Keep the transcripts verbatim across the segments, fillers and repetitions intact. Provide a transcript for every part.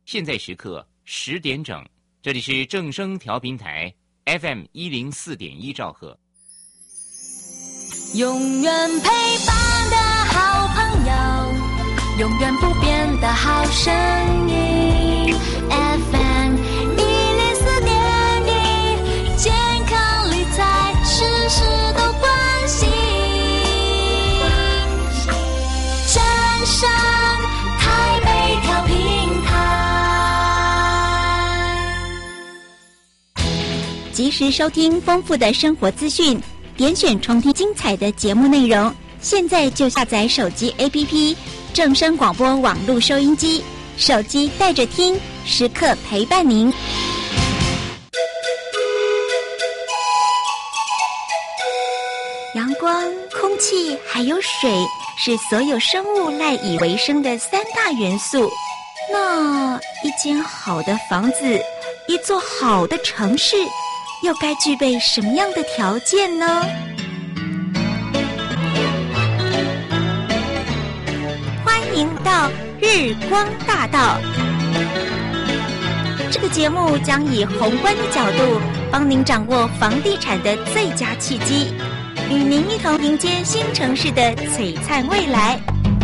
现在时刻十点整，这里是正声调频台 F M 一零四点一兆赫。 永远陪伴的好朋友，永远不变的好声音 F M 一零四点一，健康理财事事都关心。正声台北调频台， 及时收听丰富的生活资讯，点选重听精彩的节目内容。现在就下载手机 A P P 正声广播网络收音机，手机带着听，时刻陪伴您。阳光、空气还有水是所有生物赖以为生的三大元素。那一间好的房子，一座好的城市，又该具备什么样的条件呢？欢迎到日光大道。这个节目将以宏观的角度，帮您掌握房地产的最佳契机，与您一同迎接新城市的璀璨未来。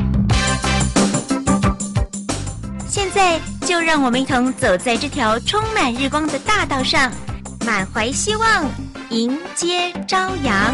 现在就让我们一同走在这条充满日光的大道上，满怀希望，迎接朝阳。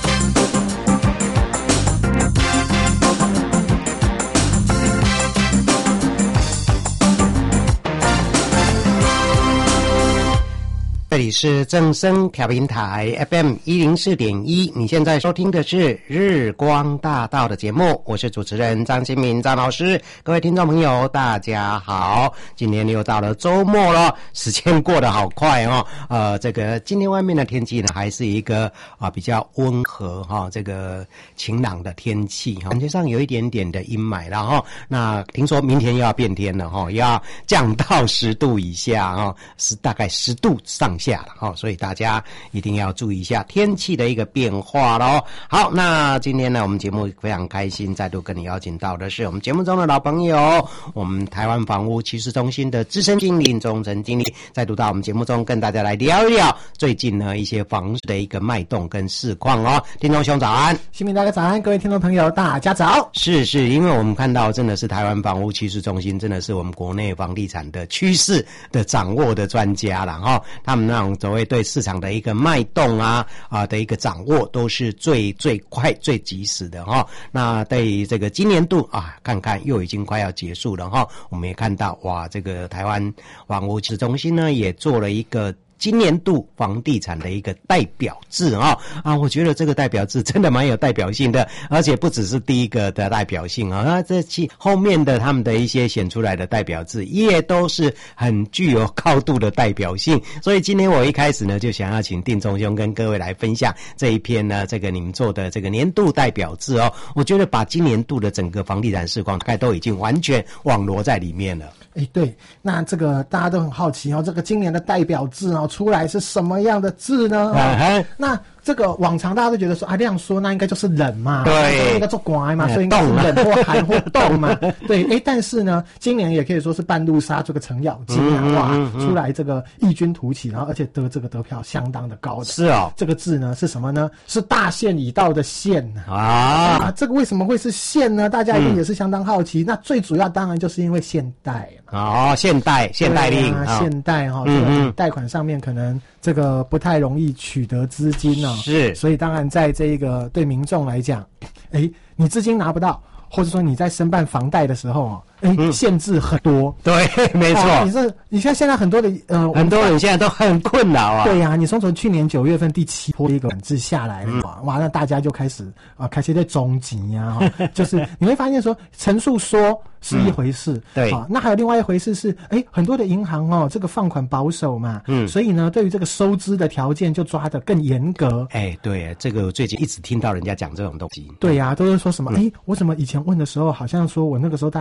这里是正声调频台 F M 一零四点一，你现在收听的是日光大道的节目，我是主持人张新民张老师。各位听众朋友大家好，今天又到了周末了，时间过得好快哦。呃，这个今天外面的天气呢，还是一个啊比较温和哈、哦，这个晴朗的天气哈，感觉上有一点点的阴霾了哈、哦。那听说明天又要变天了哈、哦，要降到十度以下哈、哦，是大概十度上下。下了哈，所以大家一定要注意一下天气的一个变化咯。好，那今天呢，我们节目非常开心，再度跟你邀请到的是我们节目中的老朋友，我们台湾房屋趋势中心的资深经理钟诚经理，再度到我们节目中跟大家来聊一聊最近呢一些房市的一个脉动跟市况哦。听众兄早安， 新民大家早安，各位听众朋友大家早。 是是，因为我们看到真的是台湾房屋趋势中心，真的是我们国内房地产的趋势的掌握的专家了哈，他们那种所谓对市场的一个脉动啊啊的一个掌握，都是最最快最及时的哈。那对于这个今年度啊，看看又已经快要结束了哈，我们也看到哇，这个台湾房屋趋势中心呢也做了一个今年度房地产的一个代表制啊、哦、啊，我觉得这个代表制真的蛮有代表性的，而且不只是第一个的代表性啊，那这期后面的他们的一些选出来的代表制也都是很具有高度的代表性。所以今天我一开始呢，就想要请定中兄跟各位来分享这一篇呢，这个你们做的这个年度代表制哦，我觉得把今年度的整个房地产市况大概都已经完全网罗在里面了。 哎，对，那这个大家都很好奇哦，这个今年的代表字哦出来是什么样的字呢？哦、那这个往常大家都觉得说啊，这样说那应该就是冷嘛，对，应该做乖嘛，所以应该是冷或寒或冻嘛。对，哎，但是呢，今年也可以说是半路杀这个程咬金啊，哇、嗯嗯嗯，出来这个异军突起，然后而且得这个得票相当的高的。 是哦， 这个字呢是什么呢？是大限已到的限啊。啊，这个为什么会是限呢？大家一定也是相当好奇。嗯、那最主要当然就是因为现代嘛。 哦，现代现代令， 啊、现代哈、哦，这个贷款上面可能这个不太容易取得资金哦， 是， 所以当然在这一个对民众来讲，哎，你资金拿不到，或者说你在申办房贷的时候哦，哎、嗯，限制很多。 对，没错。 啊、你是你看现在很多的呃， 很多人现在都很困扰啊。 对呀、啊，你从从去年九月份第七波一个管制下来了嘛、嗯，哇，那大家就开始啊，开始在中级呀，就是你会发现说层数缩是一回事，嗯、 对啊，那还有另外一回事是，哎，很多的银行哦，这个放款保守嘛，嗯，所以呢，对于这个收支的条件就抓得更严格。 哎，对，这个我最近一直听到人家讲这种东西。 对呀、啊，都是说什么？哎、嗯，我怎么以前问的时候，好像说我那个时候大概可以贷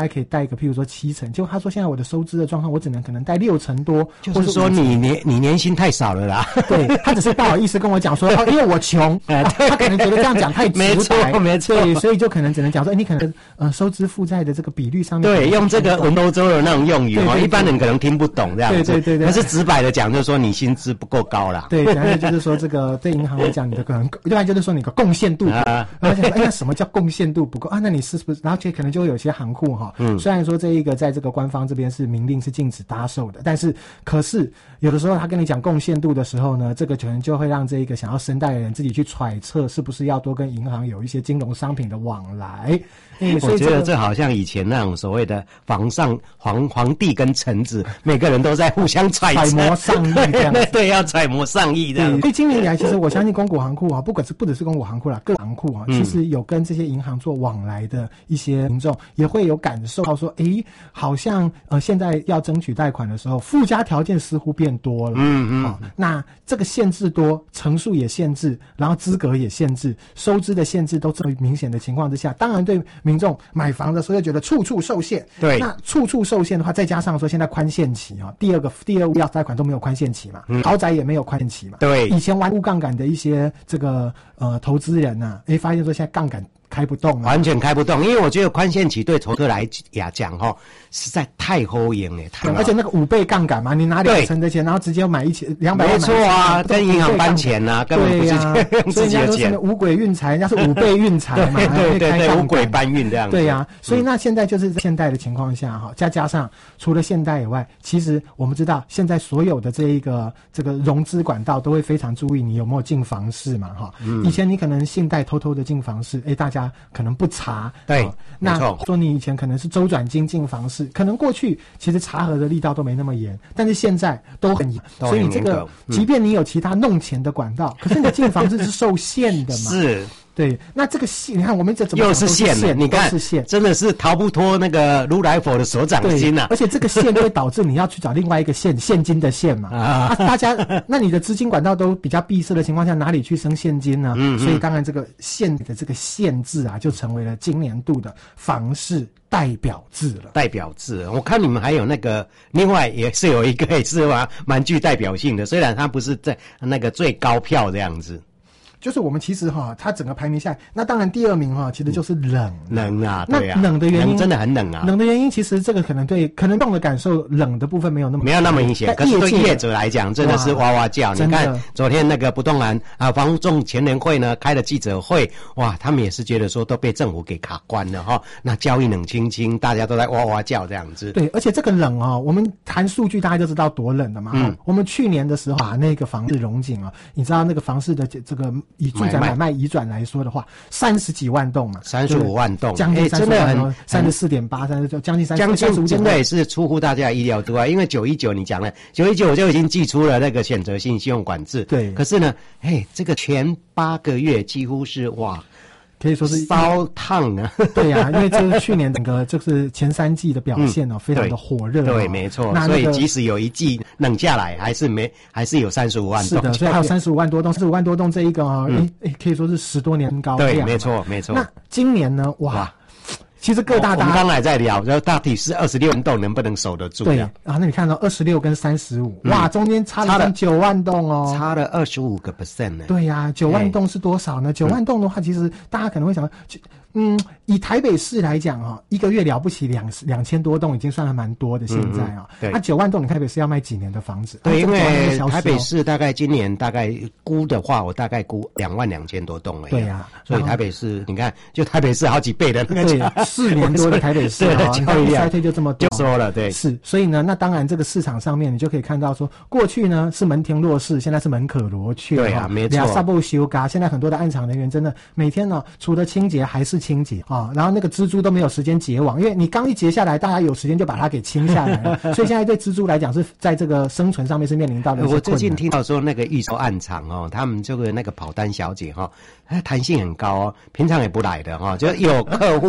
贷个譬如说七成，结果他说现在我的收支的状况，我只能可能贷六成多， 就是说你年你年薪太少了啦。 对，他只是不好意思跟我讲说，哦，因为我穷，啊，他可能觉得这样讲太直白， 没错没错， 对，所以就可能只能讲说，哎，你可能呃收支负债的这个比率上面， 对，用这个文绉绉的那种用语哦，一般人可能听不懂这样子， 对对对对， 可是直白的讲，就是说你薪资不够高啦。 对，然后就是说这个对银行来讲，你的可能，另外就是说你的贡献度，啊，然后想说，哎，那什么叫贡献度不够啊？那你是不是？然后就可能就会有些行库哈，嗯，虽然说这一个在这个官方这边是明令是禁止搭售的，但是可是有的时候他跟你讲贡献度的时候呢，这个可能就会让这一个想要申贷的人自己去揣测是不是要多跟银行有一些金融商品的往来。嗯， 我觉得这好像以前那种所谓的皇上皇皇帝跟臣子，每个人都在互相揣测揣摩上意这样子。 对，要揣摩上意这样子。 所以今年以来，其实我相信公股行库啊，不管是不只是公股行库啦，各行库啊，其实有跟这些银行做往来的一些民众，也会有感受到说，诶，好像呃现在要争取贷款的时候，附加条件似乎变多了。嗯嗯、哦。那这个限制多，成数也限制，然后资格也限制，收支的限制都这么明显的情况之下，当然对民众买房的时候就觉得处处受限。 对。 那处处受限的话，再加上说现在宽限期啊，第二个第二物要贷款都没有宽限期嘛，嗯、豪宅也没有宽限期嘛。 对。 以前玩无杠杆的一些这个呃投资人啊，诶，发现说现在杠杆开不动了， 完全开不动，因为我觉得宽限期对投客来讲哈，实在太好用了，太而且那个五倍杠杆嘛，你拿两成的钱，然后直接买一千两百万， 没错啊，跟银行搬钱呐、啊，根本不是用自己的钱。 所以五鬼运财，人家是五倍运财嘛， 对对对，五鬼搬运这样子。 对呀、啊，所以那现在就是在现代的情况下哈，再加上除了现代以外，其实我们知道现在所有的这一个这个融资管道都会非常注意你有没有进房市嘛哈。嗯、以前你可能信贷偷偷的进房市，哎，大家可能不查， 对， 哦、那说你以前可能是周转金进房市，可能过去其实查核的力道都没那么严，但是现在都很严，所以你这个，嗯、即便你有其他弄钱的管道，可是你的进房市是受限的嘛？ 是。 对，那这个线，你看我们这怎么又是线了？你看， 是线， 真的是逃不脱那个如来佛的手掌心啊！ 而且这个线会导致你要去找另外一个线，现金的线嘛。啊，大家，那你的资金管道都比较闭塞的情况下，哪里去生现金呢？嗯，所以当然这个限的这个限制啊，就成为了今年度的房市代表字了。 代表字，我看你们还有那个，另外也是有一个也是蛮蛮具代表性的，虽然它不是在那个最高票这样子。 就是我们其实哈，它整个排名下来，那当然第二名哈，其实就是冷冷啊，对啊， 那冷的原因真的很冷啊。 冷的原因其实这个可能对可能动的感受，冷的部分没有那么没有那么明显，可是对业者来讲真的是哇哇叫。你看昨天那个不动产啊房仲前联会呢开了记者会，哇，他们也是觉得说都被政府给卡关了哈，那交易冷清清，大家都在哇哇叫这样子。 对，而且这个冷啊，我们谈数据大家就知道多冷的嘛。嗯，我们去年的时候啊，那个房市融景啊，你知道那个房市的这个以住宅买卖移转来说的话，三十几万栋嘛， 三十五万栋， 将近三十万，三十四点八，三十将近三将近，真的也是出乎大家意料之外。因为九一九你讲了，九一九就已经寄出了那个选择性信用管制， 对。 可是呢，嘿，这个前八个月几乎是哇。 可以说是烧烫啊！ 对呀、啊，因为这是去年整个就是前三季的表现哦，嗯、非常的火热、哦。 对，没错。那、那个、所以即使有一季冷下来，还是没，还是有三十五万栋。 是的，所以还有三十五万多栋，三十五万多栋这一个哦，嗯、诶可以说是十多年高量。 对，没错，没错。 那今年呢？哇！哇其实各大大， 我们刚才在聊，然后大体是二十六万栋能不能守得住？ 对，然后那你看到二十六跟三十五，哇，中间差了九万栋哦， 差了二十五个 percent 呢。 对呀、啊，九万栋是多少呢？九万栋的话，其实大家可能会想，嗯，以台北市来讲哈、哦，一个月了不起两两千多栋，已经算还蛮多的。现在啊、哦， 对， 那九万栋，你台北市要卖几年的房子？ 对，因为台北市大概今年大概估的话，我大概估两万两千多栋了。 对呀、 啊，所以台北市，你看，就台北市好几倍的那个价，四年多的台北市啊，交易衰退就这么多， 就说了，对， 是，所以呢，那当然这个市场上面，你就可以看到说，过去呢是门庭若市，现在是门可罗雀。 对啊，没错。 俩萨布修嘎，现在很多的暗场人员真的每天呢，除了清洁还是清洁啊，然后那个蜘蛛都没有时间结网，因为你刚一结下来，大家有时间就把它给清下来了，所以现在对蜘蛛来讲是在这个生存上面是面临到的。 我最近听到说那个预售暗场哦，他们这个那个跑单小姐哈、哦，她弹性很高哦，平常也不来的哈、哦，就有客户来的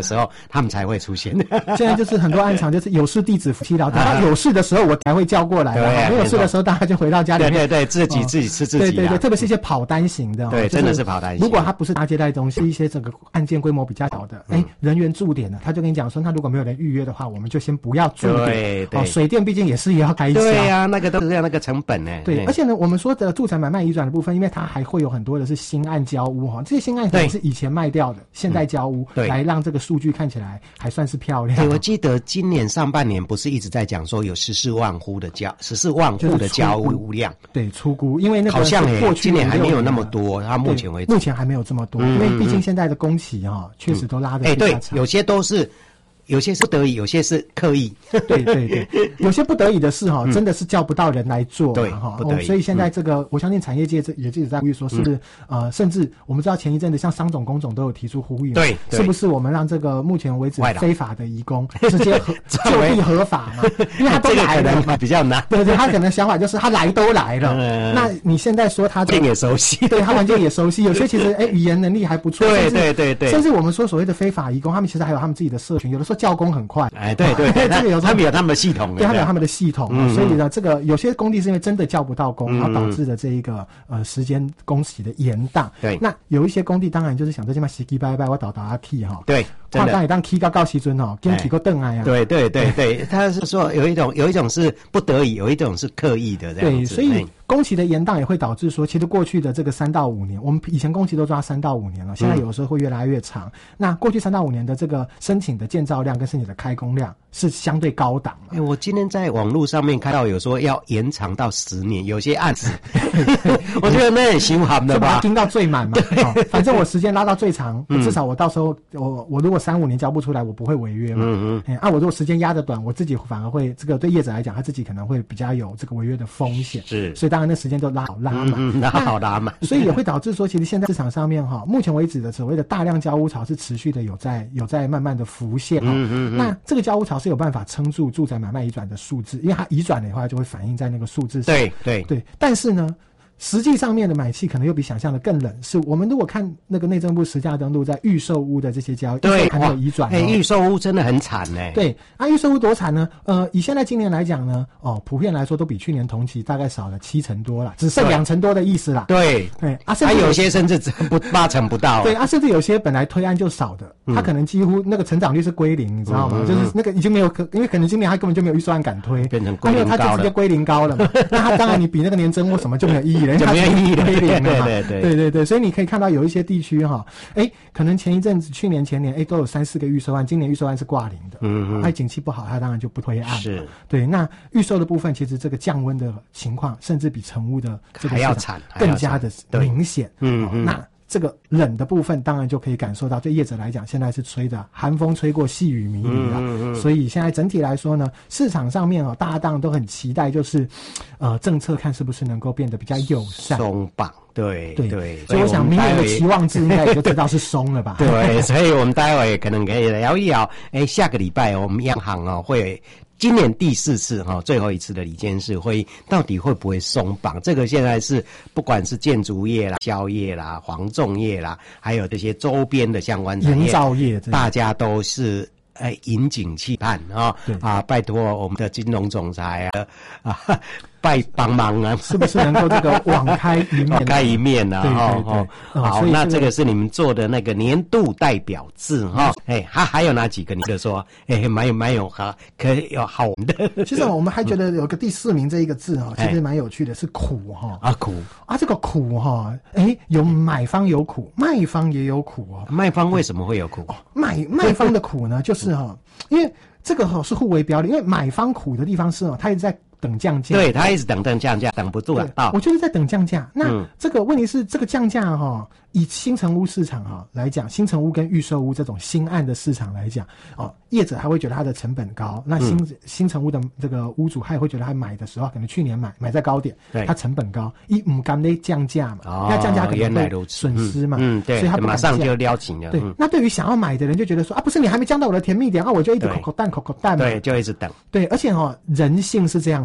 时候，他们才会出现。 现在就是很多暗场，就是有事弟子夫妻聊天，啊、有事的时候我才会叫过来，啊、没有事的时候大家就回到家里面。 对对对，自己、哦、自己吃自己、啊。 对对对，特别是一些跑单型的， 对， 就是、 真的是跑单型。 如果他不是大接待中心，一些这个案件规模比较小的，哎、嗯，人员驻点的，他就跟你讲说，那如果没有人预约的话，我们就先不要驻点。 对对、 哦，水电毕竟也是也要开销。 对呀、啊，那个都是要那个成本呢。 对，而且呢，我们说的住宅买卖移转的部分，因为它还会有很多的是新案交屋哈，这些新案可能是以前卖掉的，现在交屋，对，来让这个数据看起来还算是漂亮。 对，我记得今年上半年不是一直在讲说有十四万户的交十四万户的交屋量， 对，初估，因为那个好像过去今年还没有那么多，它目前为止目前还没有这么多，嗯、因为毕竟现在的工期哈，确、嗯、实都拉得比较长。 哎、欸，对，有些都是。有些是不得已，有些是刻意。 对对对，有些不得已的事哈，嗯、真的是叫不到人来做。 对哈、 不得已、 哦。所以现在这个，嗯、我相信产业界这也一直在呼吁说，是不是、嗯、呃，甚至我们知道前一阵子像商总、工总都有提出呼吁， 对， 是不是我们让这个目前为止非法的移工直接合就地合法嘛？因为他都来了， 这个比较难。 对对，他可能想法就是他来都来了，嗯、那你现在说他这个也熟悉， 对他环境也熟悉，有些其实哎语言能力还不错， 对对对对， 甚至我们说所谓的非法移工，他们其实还有他们自己的社群，有的时候教工很快。 哎，对对对，这个有他们有他们的系统， 对，他们有他们的系统，嗯、所以呢，这个有些工地是因为真的叫不到工，嗯、然后导致的这一个呃时间工期的延宕。 对， 那有一些工地当然就是想在这边洗洗拜拜，我倒倒阿 T 哈。 对， 跨当也当 K 高高时尊哦，跟 K 个凳啊呀。 对对对对，他是说有一种有一种是不得已，有一种是刻意的这样子。 对，所以工期的延宕也会导致说，其实过去的这个三到五年，我们以前工期都抓三到五年了，现在有的时候会越来越长。嗯、那过去三到五年的这个申请的建造量跟申请的开工量是相对高档嘛？ 哎、欸，我今天在网络上面看到有说要延长到十年，有些案子，我觉得那很心寒的吧？ 就把它盯到最满嘛、哦，反正我时间拉到最长，嗯、至少我到时候我我如果三五年交不出来，我不会违约嘛。嗯嗯。欸、啊，我如果时间压得短，我自己反而会这个对业者来讲，他自己可能会比较有这个违约的风险。 是。 所以当然那时间就拉好拉满， 嗯、拉好拉满。 所以也会导致说，其实现在市场上面哈，目前为止的所谓的大量交屋潮是持续的有在有在慢慢的浮现哈。嗯嗯嗯。那这个交屋潮是有办法撑住住宅买卖移转的数字，因为它移转的话就会反映在那个数字上。 对对对，但是呢，实际上面的买气可能又比想象的更冷。是我们如果看那个内政部实价登录在预售屋的这些交易， 对， 还没有移转、哦。 哎、欸，预售屋真的很惨呢。 对，啊，预售屋多惨呢？呃，以现在今年来讲呢，哦，普遍来说都比去年同期大概少了七成多了，只剩两成多的意思啦。 对对，啊， 甚至有些甚至不八成不到。 对啊，甚至有些本来推案就少的，他可能几乎那个成长率是归零，你知道吗？嗯、就是那个已经没有可，因为可能今年他根本就没有预算案敢推， 变成归零高了， 他就直接归零高了嘛。那他当然你比那个年增或什么就没有意义了， 就没有意义了。 对对对对对对对，所以你可以看到有一些地区哈，哎，可能前一阵子、去年、前年，哎，都有三四个预售案，今年预售案是挂零的，嗯嗯，哎，景气不好，它当然就不推案， 是， 对。那预售的部分，其实这个降温的情况，甚至比成屋的这个还要惨， 更加的明显， 嗯嗯， 那。这个冷的部分当然就可以感受到，对业者来讲，现在是吹的寒风吹过细雨迷离了，嗯嗯、所以现在整体来说呢，市场上面哦，大家当然都很期待，就是呃，政策看是不是能够变得比较友善、 松绑。对对对， 所以我想明年的期望值应该也就知道是松了吧？ 对，所以我们待会可能可以聊一聊，哎，下个礼拜我们央行哦会。今年第四次哈，最后一次的理监事会议，到底会不会松绑？这个现在是不管是建筑业啦、销业啦、黄仲业啦，还有这些周边的相关产业， 营造业， 大家都是呃引颈期盼啊啊！拜托我们的金融总裁啊啊！拜帮忙啊！ 是不是能够这个网开一面？ 网开一面啊！ 对对对， 哦哦、好，那这个是你们做的那个年度代表字哈。哎，还还有哪几个？你就说，哎，蛮有蛮有哈，可以有好玩的。 其实我们还觉得有个第四名这一个字哈，其实蛮有趣的，是苦哈啊苦啊，这个苦哈，哎，有买方有苦，卖方也有苦哦。 卖方为什么会有苦？ 卖卖方的苦呢，就是哈，因为这个哈是互为表里，因为买方苦的地方是哦，他一直在。等降价， 对他一直等等降价，等不住了。到我就是在等降价。那、嗯、这个问题是，这个降价哈、哦，以新成屋市场哈、哦、来讲，新成屋跟预售屋这种新案的市场来讲，哦，业者还会觉得它的成本高。那新、嗯、新成屋的这个屋主，他也会觉得他买的时候，可能去年买买在高点，它成本高，一唔敢得降价嘛， 哦、 那降价可能会损失嘛， 嗯，嗯对， 所以他马上就撩紧了。 对，嗯、那对于想要买的人就觉得说啊，不是你还没降到我的甜蜜点啊，我就一直口口淡口口淡嘛， 对，就一直等。 对，而且哦，人性是这样。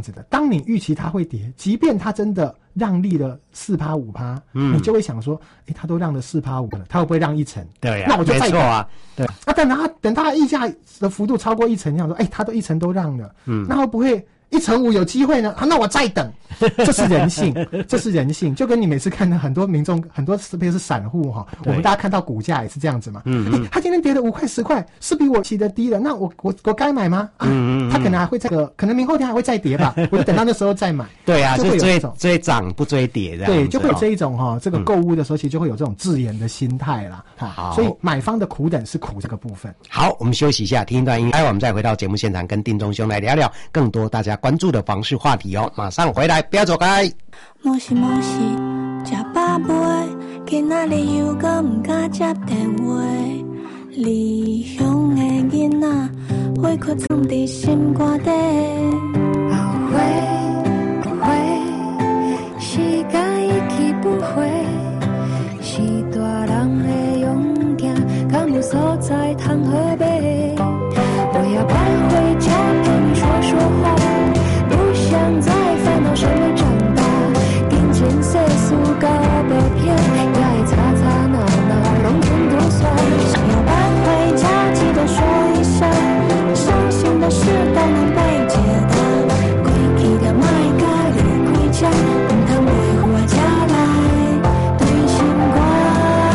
样子的，当你预期它会跌，即便它真的让利了四趴五趴，嗯，你就会想说，哎，它都让了四趴五了，它会不会让一成？ 对呀、啊， 那我就再没错啊，对。 啊，等它等它溢价的幅度超过一成，你想说，哎，它都一成都让了，嗯，那会不会一成五有机会呢？啊，那我再等，这是人性，这是人性，就跟你每次看到很多民众，很多特别是散户哈，我们大家看到股价也是这样子嘛，嗯嗯，他今天跌了五块十块，是比我起的低了，那我我我该买吗？啊、嗯嗯，他可能还会这个，可能明后天还会再跌吧，我就等到那时候再买。 对啊， 就会有追这种追涨不追跌这样子。 对，就会有这一种哈、哦，这个购物的时候其实就会有这种自研的心态啦。好，所以买方的苦等是苦这个部分。 好，我们休息一下，听一段音乐，待会我们再回到节目现场，跟丁宗兄来聊聊更多大家关注的房市话题哦。马上回来，不要走开。 莫是莫是，吃饱未？今仔日又搁唔敢接电话。离乡的囡仔，委屈藏伫心肝底。后悔后悔，时间已去不回。是大人的勇敢，敢有所在通好买？我要搬回家陪你说说话。不想再烦恼什么长大，金钱世事到白骗，也会吵吵闹闹，拢全都算。想要搬回家，记得说一声，伤心的事都能被解答。过去的莫甲离开这，唔通维护我家来对心肝。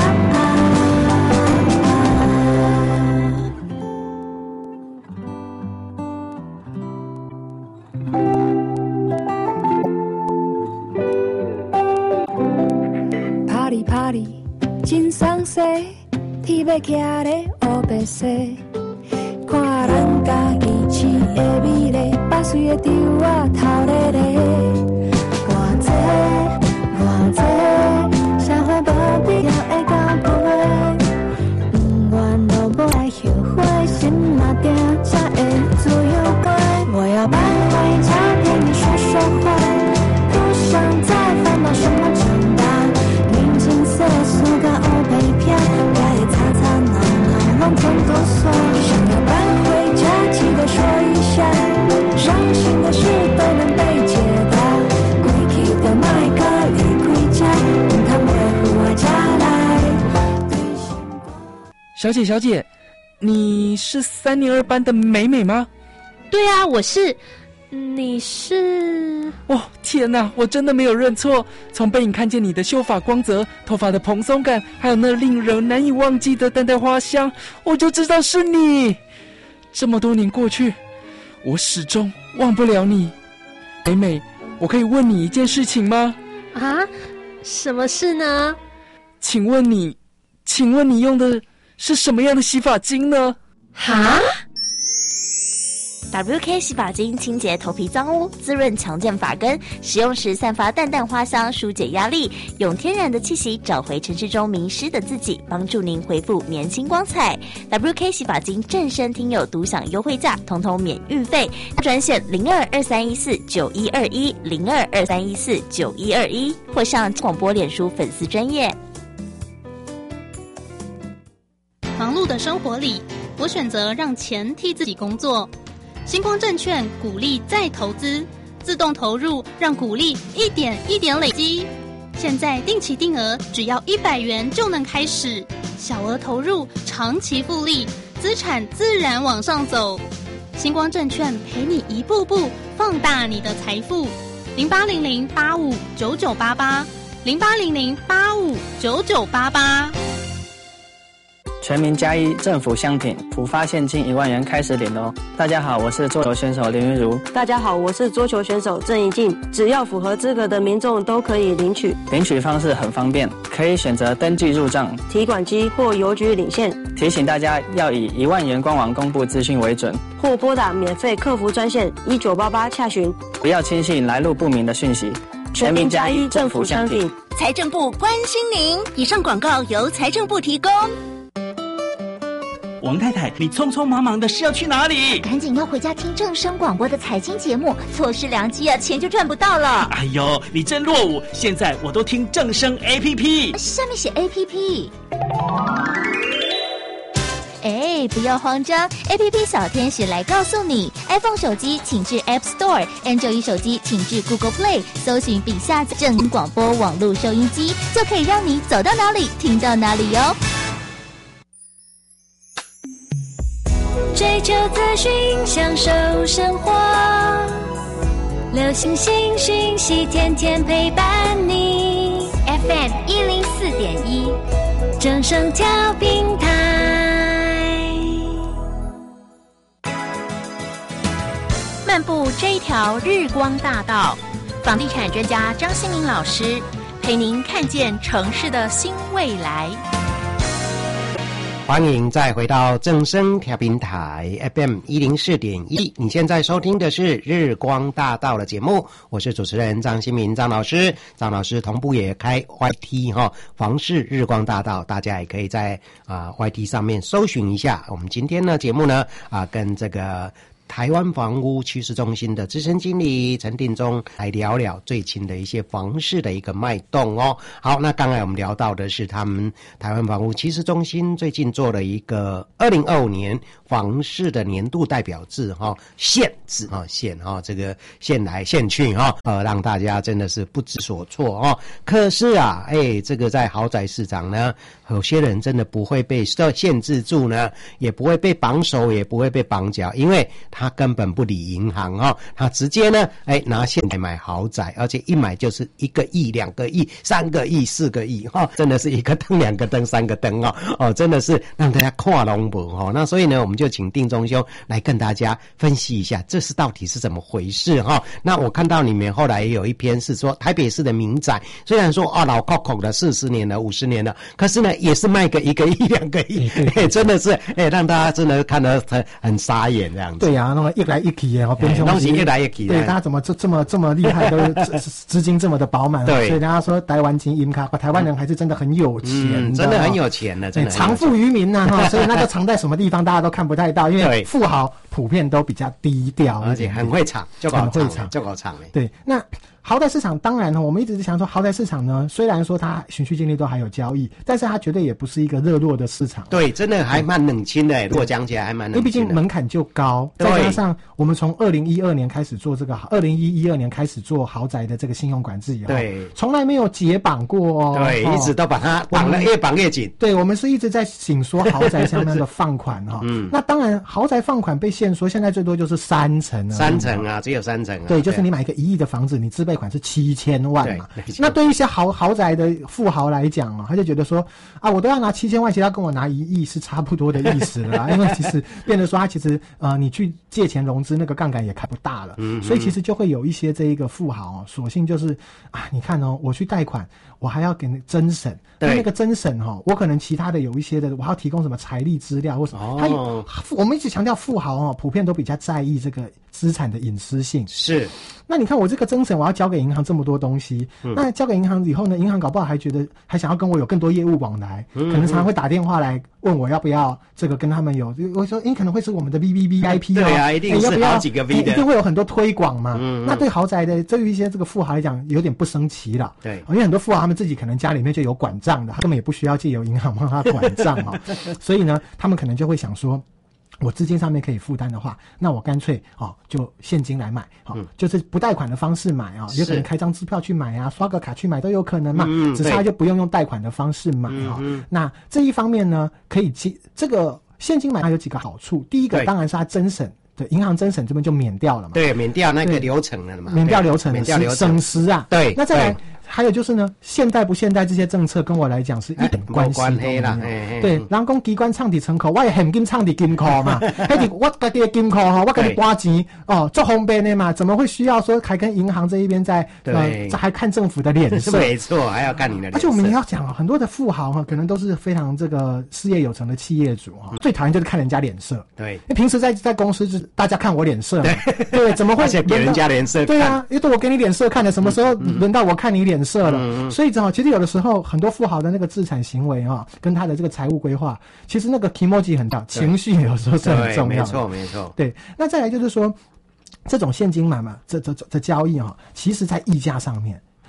真爽势，天要徛咧乌白色，看咱家己市的美丽，把水的稻仔头咧咧，偌济偌济，社会无必要会交陪，不愿都无爱后悔，心若定才会自由归。我要搬回家陪你说说话，不想再烦恼什么长大。世事甲乌白片，也会吵吵闹闹，拢全都算。想要搬回家，记得说一下，伤心的事都能被解答。过去的莫甲离开这，唔通维护我家来。 小姐，小姐，你是三年二班的美美吗？ 对啊，我是。你是？ 哦，天哪，我真的没有认错。从背影看见你的秀发光泽、头发的蓬松感，还有那令人难以忘记的淡淡花香，我就知道是你。这么多年过去，我始终忘不了你。美美，我可以问你一件事情吗？ 啊？什么事呢？ 请问你，请问你用的是什么样的洗发精呢？ 哈 ？W K 洗发精清洁头皮脏污，滋润强健发根，使用时散发淡淡花香，疏解压力，用天然的气息找回城市中迷失的自己，帮助您恢复年轻光彩。W K 洗发精正声听友独享优惠价，统统免运费，专线零二二三一四九一二一零二二三一四九一二一，或上广播脸书粉丝专页。 忙碌的生活里，我选择让钱替自己工作。星光证券鼓励再投资，自动投入，让股利一点一点累积。现在定期定额只要一百元就能开始，小额投入，长期复利，资产自然往上走。星光证券陪你一步步放大你的财富。零八零零八五九九八八，零八零零八五九九八八。 全民加一，政府相挺，普发现金一万元开始领哦！大家好，我是桌球选手林云如。 大家好，我是桌球选手郑怡静。只要符合资格的民众都可以领取。 领取方式很方便，可以选择登记入账、 提款机或邮局领现。 提醒大家要以一万元官网公布资讯为准， 或拨打免费客服专线一九八八洽询。 不要轻信来路不明的讯息。全民加一，政府相挺。 财政部关心您。以上广告由财政部提供。 王太太，你匆匆忙忙的是要去哪里？ 赶紧要回家听正声广播的财经节目，错失良机啊，钱就赚不到了。 哎呦，你真落伍！现在我都听正声 A P P， 下面写 A P P。 哎，不要慌张 ，A P P 小天使来告诉你 ，iPhone 手机请至 App Store，Android 手机请至 Google Play， 搜寻并下载正音广播网络收音机，就可以让你走到哪里听到哪里哟。 追求资讯，享受生活，流行新讯息，天天陪伴你。F M 一零四点一，正声调频台。 漫步这一条日光大道，房地产专家张新民老师陪您看见城市的新未来。 欢迎再回到正声调频台 F M 一零四点一，你现在收听的是日光大道的节目，我是主持人张新民张老师。张老师同步也开 Y T 哈、哦，房市日光大道，大家也可以在啊、呃、Y T 上面搜寻一下。我们今天呢节目呢啊、呃、跟这个台湾房屋趋势中心的资深经理陈定中来聊聊最近的一些房市的一个脉动哦。好，那刚才我们聊到的是他们台湾房屋趋势中心最近做了一个二零二五年房市的年度代表制哈、哦，县制哈县哈这个县来县去哈、哦，呃让大家真的是不知所措哦。可是啊，哎，这个在豪宅市场呢，有些人真的不会被限制住呢，也不会被绑手，也不会被绑脚，因为他根本不理银行哦，他直接呢，哎，拿现来买豪宅，而且一买就是一个亿、两个亿、三个亿、四个亿哈、哦，真的是一个灯、两个灯、三个灯哦，哦，真的是让大家看拢无哈。那所以呢，我们就请定中兄来跟大家分析一下，这是到底是怎么回事哈、哦。那我看到里面后来也有一篇是说，台北市的民宅虽然说啊老扣扣的四十年了、五十年了，可是呢也是卖个一个亿、两个亿，哎，真的是哎让大家真的看得很很傻眼这样子。 对呀、啊。那么一来一去哦，变成东西一来一去， 对，大家怎么这这么这么厉害，都资金这么的饱满，对，所以大家说台湾金银卡，台湾人还是真的很有钱、 嗯，真的很有钱的，真的藏富于民呐、啊、哈，所以那就藏在什么地方，大家都看不太到，因为富豪普遍都比较低调， 而且很会藏，就搞会藏，就搞藏嘞。 对，那豪宅市场当然呢，我们一直想说，豪宅市场呢，虽然说它循序渐进都还有交易，但是它绝对也不是一个热络的市场。 对，真的还蛮冷清的，如果讲起来还蛮冷清的。 因为毕竟门槛就高，再加上我们从二零一二年开始做这个，二零一二年开始做豪宅的这个信用管制以后，对，从来没有解绑过哦。 对，哦、一直都把它绑了，越绑越紧。 对，我们是一直在紧缩豪宅相关的放款哈、哦。嗯，那当然豪宅放款被限缩，现在最多就是三成啊， 三成啊，只有三成啊。 对，就是你买一个一亿的房子，你自备款是七千万嘛。那对于一些豪豪宅的富豪来讲啊，他就觉得说啊，我都要拿七千万，其实他跟我拿一亿是差不多的意思了啦。因为其实变得说，他其实呃，你去借钱融资那个杠杆也开不大了，嗯，所以其实就会有一些这一个富豪哦，索性就是啊，你看哦，我去贷款，我还要给那征审，那那个征审哈、哦，我可能其他的有一些的，我还要提供什么财力资料或什么。哦、他我们一直强调富豪哦，普遍都比较在意这个资产的隐私性。 是。 那你看我这个征审，我要交给银行这么多东西，嗯、那交给银行以后呢，银行搞不好还觉得还想要跟我有更多业务往来，嗯、可能常常会打电话来问我要不要这个跟他们有，我说你可能会是我们的 V V V I P 哦， 对啊，一定是好几个 V 的， 一定会有很多推广嘛。嗯嗯，那对豪宅的对于一些这个富豪来讲，有点不生奇了。对，因为很多富豪他们自己可能家里面就有管账的，他根本也不需要借由银行帮他管账哦，所以呢，他们可能就会想说，我资金上面可以负担的话，那我干脆哦就现金来买，哦，嗯、就是不贷款的方式买啊，哦，有可能开张支票去买啊，刷个卡去买都有可能嘛，嗯、只差就不用用贷款的方式买啊，哦。那这一方面呢，可以接这个现金买它有几个好处，第一个当然是它征审。对，银行征审这边就免掉了嘛。 对，免掉那个流程了嘛。 免掉流程了，免掉流程，省时啊。对，那再来还有就是呢，现代不现代这些政策跟我来讲是一点关系都没有。对，人讲机关唱伫窗口，我也现金唱伫金库嘛。迄是我家己的金库哈，我给你拨钱哦，做方便的嘛，怎么会需要说还跟银行这一边在呃，还看政府的脸色？ 没错，还要看你的脸色。 而且我们也要讲很多的富豪哈，可能都是非常这个事业有成的企业主哈，最讨厌就是看人家脸色。对，因为平时在在公司就是大家看我脸色嘛，对，怎么会给人家脸色看？ 对啊，因为我给你脸色看的，什么时候轮到我看你脸色了？嗯嗯、所以哈，其实有的时候很多富豪的那个资产行为哈，跟他的这个财务规划，其实那个 kimoji 很大，情绪有时候是很重要的。没错，没错。对，那再来就是说，这种现金买嘛，这这这交易哈，其实在溢价上面。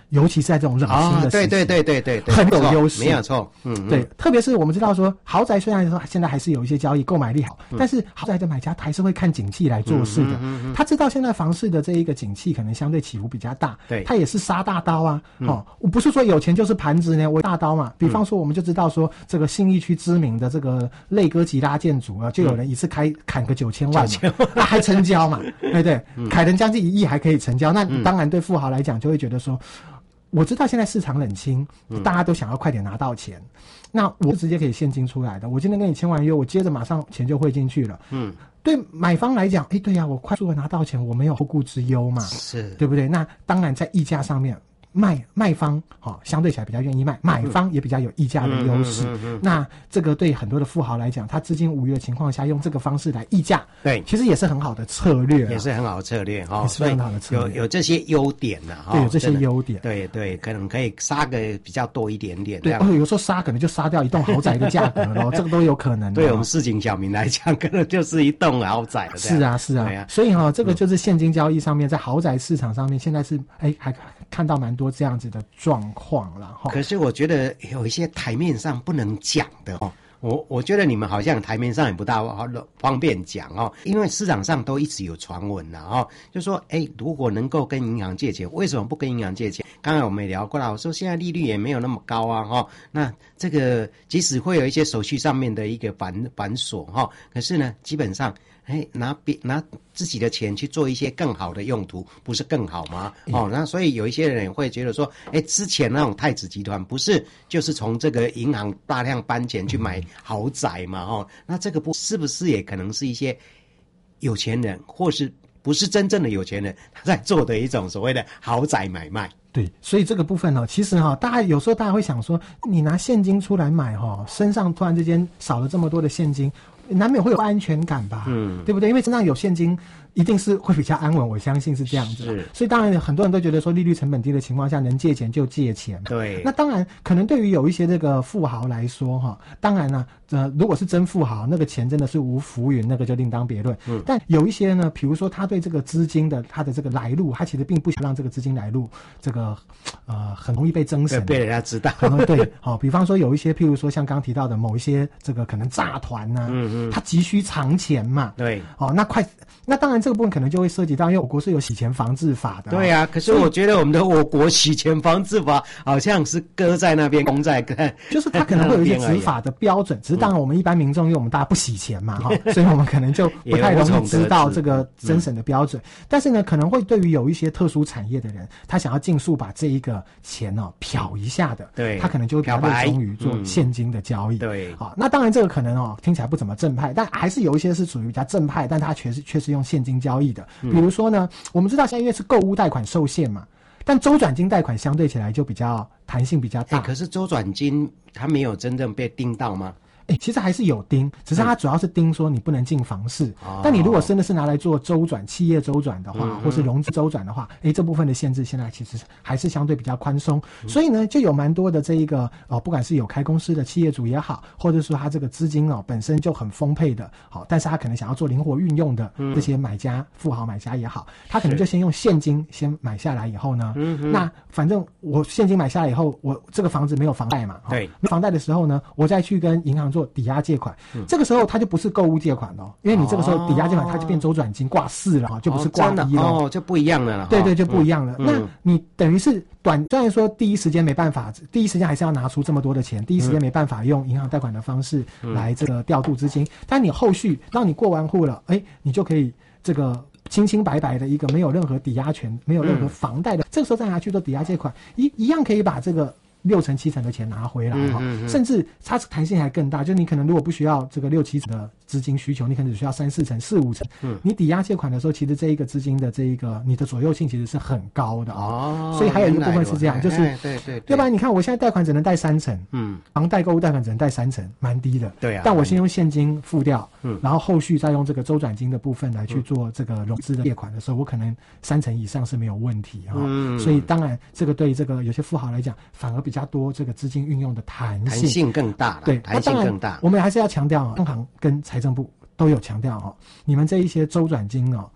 尤其是在这种冷清的时期、 哦、对对对对对对， 很有优势， 没有错。嗯, 嗯， 对，特别是我们知道说豪宅虽然说现在还是有一些交易购买力好，嗯、但是豪宅的买家他还是会看景气来做事的。嗯嗯嗯嗯、他知道现在房市的这一个景气可能相对起伏比较大，对，他也是杀大刀啊。嗯、哦，我不是说有钱就是盘子呢，我大刀嘛。比方说，我们就知道说这个信义区知名的这个类哥吉拉建筑啊，就有人一次开砍个九千万嘛，那还成交嘛，对不对？嗯、砍人将近一亿还可以成交，那当然对富豪来讲就会觉得说。我知道现在市场冷清，大家都想要快点拿到钱，嗯、那我直接可以现金出来的。我今天跟你签完约，我接着马上钱就汇进去了。嗯，对买方来讲，哎，对呀、啊，我快速的拿到钱，我没有后顾之忧嘛，是对不对？那当然在溢价上面。卖卖方哈、哦、相对起来比较愿意卖，买方也比较有溢价的优势。嗯嗯嗯嗯、那这个对很多的富豪来讲，他资金无余的情况下，用这个方式来溢价，对，其实也是很好的策略， 也是很好的策略哈， 也是很好的策略。 有有这些优点呢、啊， 对，有这些优点， 对对，可能可以杀个比较多一点点。 对，哦，有时候杀可能就杀掉一栋豪宅的价格咯，这个都有可能。 对我们市井小民来讲，可能就是一栋豪宅了。 是啊，是啊，啊所以哈、哦，这个就是现金交易上面，在豪宅市场上面，现在是哎还看到蛮多这样子的状况了哈。 可是我觉得有一些台面上不能讲的哦。我我觉得你们好像台面上也不大方便讲哦，因为市场上都一直有传闻了哦，就说哎，如果能够跟银行借钱，为什么不跟银行借钱？刚才我们也聊过了，我说现在利率也没有那么高啊哈、哦，那这个即使会有一些手续上面的一个繁繁琐哈、哦，可是呢，基本上。哎，拿别拿自己的钱去做一些更好的用途，不是更好吗？嗯、哦，那所以有一些人会觉得说，哎，之前那种太子集团不是就是从这个银行大量搬钱去买豪宅嘛？哦，那这个不是不是也可能是一些有钱人，或是不是真正的有钱人他在做的一种所谓的豪宅买卖？ 对，所以这个部分呢、哦，其实哈、哦，大家有时候大家会想说，你拿现金出来买哈、哦，身上突然之间少了这么多的现金。难免会有不安全感吧，嗯，对不对？因为身上有现金，一定是会比较安稳，我相信是这样子。是，所以当然很多人都觉得说，利率成本低的情况下，能借钱就借钱。对，那当然，可能对于有一些这个富豪来说，哈，当然呢，呃，如果是真富豪，那个钱真的是无浮云，那个就另当别论。嗯，但有一些呢，比如说他对这个资金的他的这个来路，他其实并不想让这个资金来路这个呃很容易被增神， 被人家知道。 对，好、哦，比方说有一些，譬如说像刚提到的某一些这个可能诈团呐、啊，嗯嗯，他急需藏钱嘛，对，哦，那快，那当然这个部分可能就会涉及到，因为我国是有洗钱防治法的、哦。 对啊，可是我觉得我们的我国洗钱防治法好像是搁在那边，公在看， 就是它可能会有一些执法的标准，只是当然我们一般民众，因为我们大家不洗钱嘛，哈、哦，所以我们可能就不太容易知道这个增审的标准。嗯、但是呢，可能会对于有一些特殊产业的人，他想要尽速把这一个钱哦漂一下的，对，他可能就会比较热衷于做现金的交易。嗯、对，好、哦，那当然这个可能哦听起来不怎么正派，但还是有一些是属于比较正派，但它确实确实用现金交易的。比如说呢，我们知道现在因为是购屋贷款受限嘛，但周转金贷款相对起来就比较弹性比较大。 可是周转金它没有真正被盯到吗？ 哎、欸，其实还是有盯，只是它主要是盯说你不能进房市。嗯、但你如果真的是拿来做周转、企业周转的话，嗯、或是融资周转的话，哎、欸，这部分的限制现在其实还是相对比较宽松。嗯、所以呢，就有蛮多的这一个哦，不管是有开公司的企业主也好，或者说他这个资金哦本身就很丰沛的，好，但是他可能想要做灵活运用的这些买家、嗯、富豪买家也好，他可能就先用现金先买下来以后呢，嗯、那反正我现金买下来以后，我这个房子没有房贷嘛，对，没房贷的时候呢，我再去跟银行做抵押借款，嗯、这个时候它就不是购物借款了，因为你这个时候抵押借款它就变周转金挂四了，就不是挂一了， 哦，就不一样了。 对对，就不一样了。嗯、那你等于是短，虽然说第一时间没办法，第一时间还是要拿出这么多的钱，第一时间没办法用银行贷款的方式来这个调度资金，嗯、但你后续当你过完户了，哎，你就可以这个。清清白白的一个没有任何抵押权、没有任何房贷的，嗯、这个时候再拿去做抵押借款，一一样可以把这个六成七成的钱拿回来哈，嗯嗯嗯、甚至它弹性还更大，就是你可能如果不需要这个六七成的资金需求，你可能只需要三四成、四五成。嗯，你抵押借款的时候，其实这一个资金的这一个你的左右性其实是很高的哦。所以还有一个部分是这样，就是、哎、对, 对对，要不然你看我现在贷款只能贷三成，嗯，房贷、购物贷款只能贷三成，蛮低的。对啊，但我先用现金付掉，嗯，然后后续再用这个周转金的部分来去做这个融资的借款的时候，我可能三成以上是没有问题哈。嗯，所以当然这个对这个有些富豪来讲，反而比较多这个资金运用的弹性， 弹性更大了。对，弹性更大。 我们还是要强调，央行跟财政部都有强调哦，你们这一些周转金哦，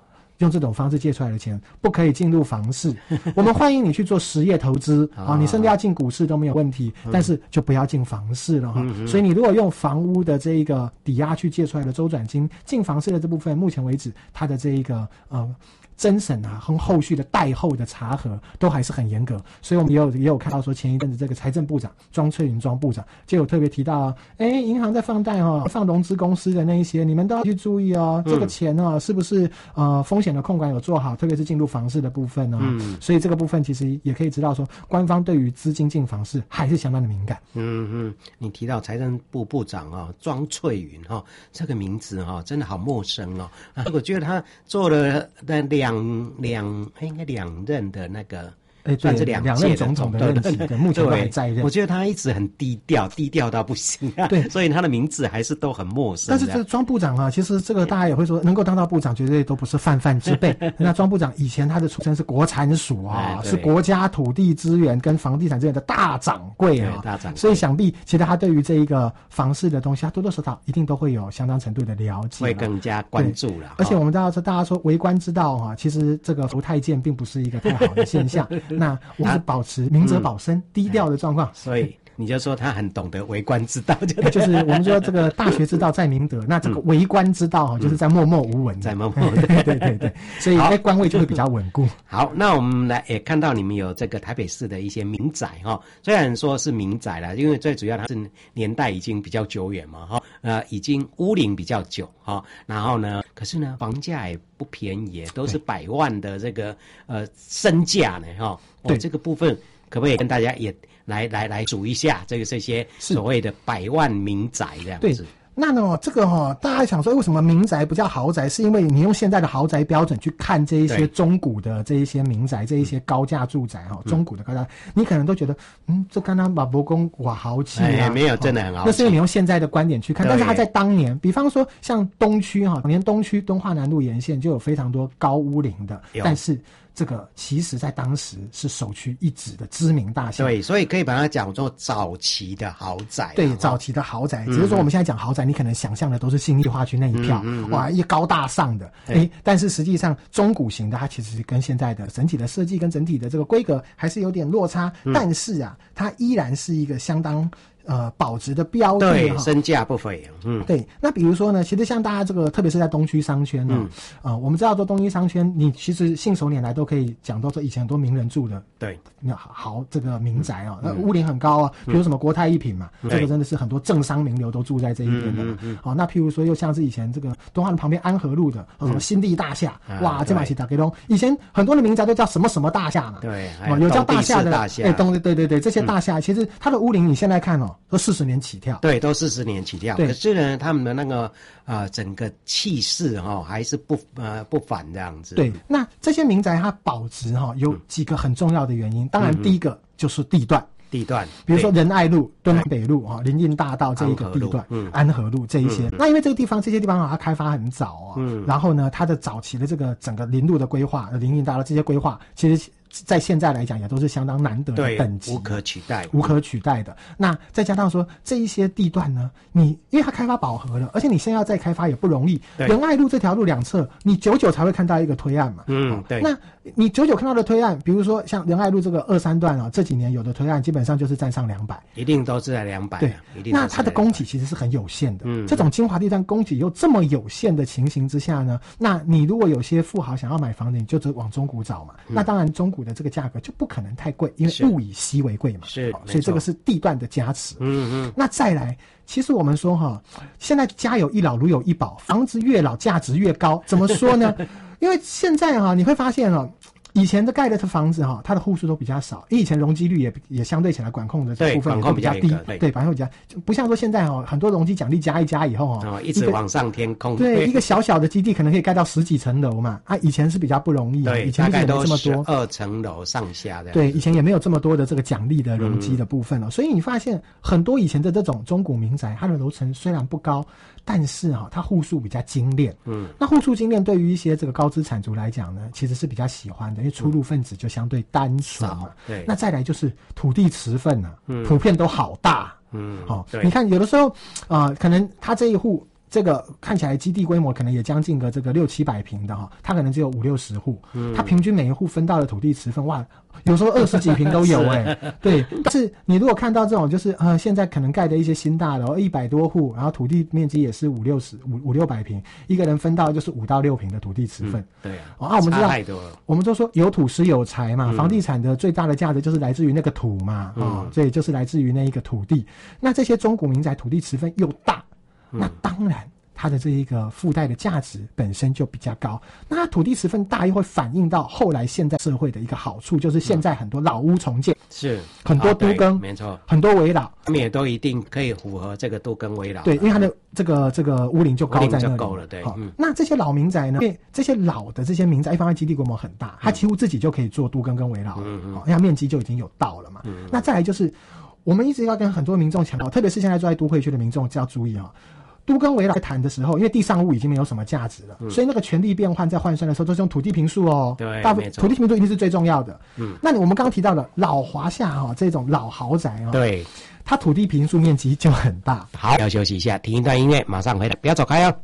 用这种方式借出来的钱不可以进入房市。我们欢迎你去做实业投资啊，你甚至要进股市都没有问题，但是就不要进房市了哈。嗯、所以你如果用房屋的这一个抵押去借出来的周转金进房市的这部分，目前为止它的这一个呃。侦审啊，和后续的贷后的查核都还是很严格，所以我们也有也有看到说，前一阵子这个财政部长庄翠云庄部长就有特别提到，哎，银行在放贷哦，放融资公司的那一些，你们都要去注意哦，这个钱哦，是不是呃风险的控管有做好，特别是进入房市的部分哦，嗯、所以这个部分其实也可以知道说，官方对于资金进房市还是相当的敏感。 嗯嗯，你提到财政部部长哦，庄翠云哈、哦，这个名字哈、哦、真的好陌生哦，我觉得他做了那两。两两应该两任的那个， 哎， 算是两届任总统的任期，对，目前都还在任。 我觉得他一直很低调，低调到不行啊。对，所以他的名字还是都很陌生。 但是这庄部长啊，其实这个大家也会说，能够当到部长，绝对都不是泛泛之辈。那庄部长以前他的出身是国产署啊，是国家土地资源跟房地产资源的大掌柜啊，大掌柜。所以想必其实他对于这一个房市的东西，他多多少少一定都会有相当程度的了解， 会更加关注了。 而且我们知道说，大家说为官之道啊，其实这个福太监并不是一个太好的现象。那我是保持明哲保身、嗯、低调的状况， 所以你就说他很懂得为官之道， 就是我们说这个大学之道在明德，那这个为官之道哈，就是在默默无闻， 在默默对对对对，所以在官位就会比较稳固。 好，那我们来也看到你们有这个台北市的一些民宅哈，虽然说是民宅啦，因为最主要它是年代已经比较久远嘛哈，呃，已经屋龄比较久哈，然后呢，可是呢，房价也不便宜，都是百万的这个呃身价呢哈，对、哦、这个部分。可不可以跟大家也来来来数一下这个这些所谓的百万民宅这样子？ 对，那呢这个哈、哦，大家想说为什么民宅不叫豪宅？是因为你用现在的豪宅标准去看这一些中古的这一些民宅，这一些高价住宅哈、哦，中古的高价，你可能都觉得嗯，这刚刚把伯公哇豪气啊、 哎，没有真的很豪气、哦。 那是因为你用现在的观点去看，但是它在当年，比方说像东区哈、哦，连东区敦化南路沿线就有非常多高屋龄的，但是。这个其实在当时是首屈一指的知名大厦， 对，所以可以把它讲作早期的豪宅。 对，早期的豪宅，只是说我们现在讲豪宅，你可能想象的都是信义花区那一票，嗯嗯嗯、哇，一高大上的，哎，但是实际上中古型的它其实跟现在的整体的设计跟整体的这个规格还是有点落差，嗯、但是啊，它依然是一个相当。呃，保值的标的， 对，身价不菲。嗯， 对。那比如说呢，其实像大家这个，特别是在东区商圈呢，嗯、呃，我们知道说东区商圈，你其实信手拈来都可以讲到说以前很多名人住的， 对， 那豪这个民宅啊、哦，那屋龄很高啊，比如什么国泰一品嘛，嗯、这个真的是很多政商名流都住在这一边的嘛。嗯嗯嗯、哦，那譬如说又像是以前这个敦化的旁边安和路的，嗯、什么新地大厦，嗯、哇，这马西打给东，以前很多的民宅都叫什么什么大厦嘛， 对， 哦，有叫大厦的，哎，东对对对，这些大厦、嗯、其实它的屋龄你现在看哦，都四十年起。起跳， 对，都四十年起跳。可是呢，他们的那个呃整个气势哈、哦、还是不呃不凡这样子。 对，那这些民宅它保值哈、哦、有几个很重要的原因。当然，第一个就是地段。 地段， 比如说仁爱路、敦化北路啊、林荫大道这一个地段，嗯，安和路这一些。嗯、那因为这个地方，这些地方它开发很早啊，嗯，然后呢，它的早期的这个整个林路的规划、林荫大道这些规划，其实。在现在来讲也都是相当难得的等级， 无可取代， 无可取代的。那再加上说这一些地段呢，你因为它开发饱和了，而且你现在要再开发也不容易。仁爱路这条路两侧，你久久才会看到一个推案嘛。 嗯，对。 那你久久看到的推案，比如说像仁爱路这个二三段啊，这几年有的推案基本上就是站上两百， 一定都是在两百。 对， 一定。 那它的供给其实是很有限的。嗯，这种精华地段供给又这么有限的情形之下呢，那你如果有些富豪想要买房子，你就只往中古找嘛。嗯、那当然中古的这个价格就不可能太贵，因为物以稀为贵嘛， 是， 所以这个是地段的加持。 嗯嗯。 那再来，其实我们说哈，现在家有一老如有一宝，房子越老价值越高。怎么说呢？因为现在哈，你会发现哦。以前的盖的房子哈，它的户数都比较少，因为以前容积率也也相对起来管控的部分也都比较低，对，管控比较，不像说现在哈，很多容积奖励加一加以后哈、 哦，一直往上天空， 对，一个小小的基地可能可以盖到十几层楼嘛，啊，以前是比较不容易， 对， 以前也没这么多， 二层楼上下的， 对，以前也没有这么多的这个奖励的容积的部分了、哦，嗯、所以你发现很多以前的这种中古民宅，它的楼层虽然不高。但是哈、哦，它户数比较精炼，嗯，那户数精炼对于一些这个高资产族来讲呢，其实是比较喜欢的，因为出入分子就相对单纯嘛。对，那再来就是土地持份啊，嗯、普遍都好大，嗯，好、哦，你看有的时候啊、呃，可能他这一户这个看起来基地规模可能也将近个这个六七百平的哈，它可能只有五六十户，嗯，它平均每一户分到的土地持分，哇，有时候二十几平都有哎、欸，对。但是你如果看到这种就是呃现在可能盖的一些新大楼，一百多户，然后土地面积也是五六十五五六百平，一个人分到就是五到六平的土地持分，嗯、 对啊。 哦，啊，我们知道，我们都说有土是有财嘛，嗯、房地产的最大的价值就是来自于那个土嘛，嗯、哦，所以就是来自于那一个土地。那这些中古民宅土地持分又大，嗯、那当然。它的这一个附带的价值本身就比较高，那它土地持分大又会反映到后来现在社会的一个好处，就是现在很多老屋重建， 是很多都更， 没错， 很多危老， 他们也都一定可以符合这个都更危老， 对，因为它的这个这个屋龄就高在那里， 就够了，对。 好、嗯，那这些老民宅呢？因为这些老的这些民宅，一方面基地规模很大，它几乎自己就可以做都更跟危老了，嗯嗯，因为它面积就已经有到了嘛。嗯嗯，那再来就是，我们一直要跟很多民众强调，特别是现在住在都会区的民众，就要注意啊、哦。都更危老在谈的时候，因为地上物已经没有什么价值了，嗯、所以那个权利变换在换算的时候都是用土地坪数哦。 对， 大部分土地坪数一定是最重要的。嗯，那我们刚刚提到的老华夏哈、哦、这种老豪宅哦， 对， 它土地坪数面积就很大。 好，要休息一下，听一段音乐，马上回来，不要走开哦。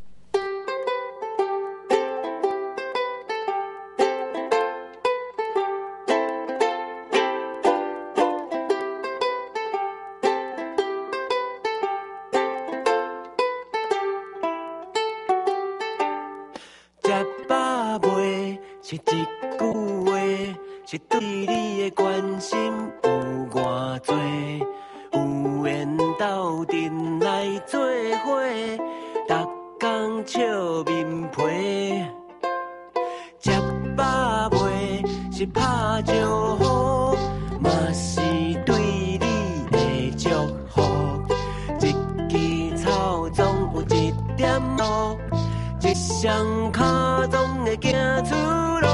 是一句话，是对你的关心有偌多，有缘斗阵来做伙，逐工笑面皮。吃饱未是拍招呼，嘛是对你的祝福。一枝草总有一点路，一双脚总会行出路。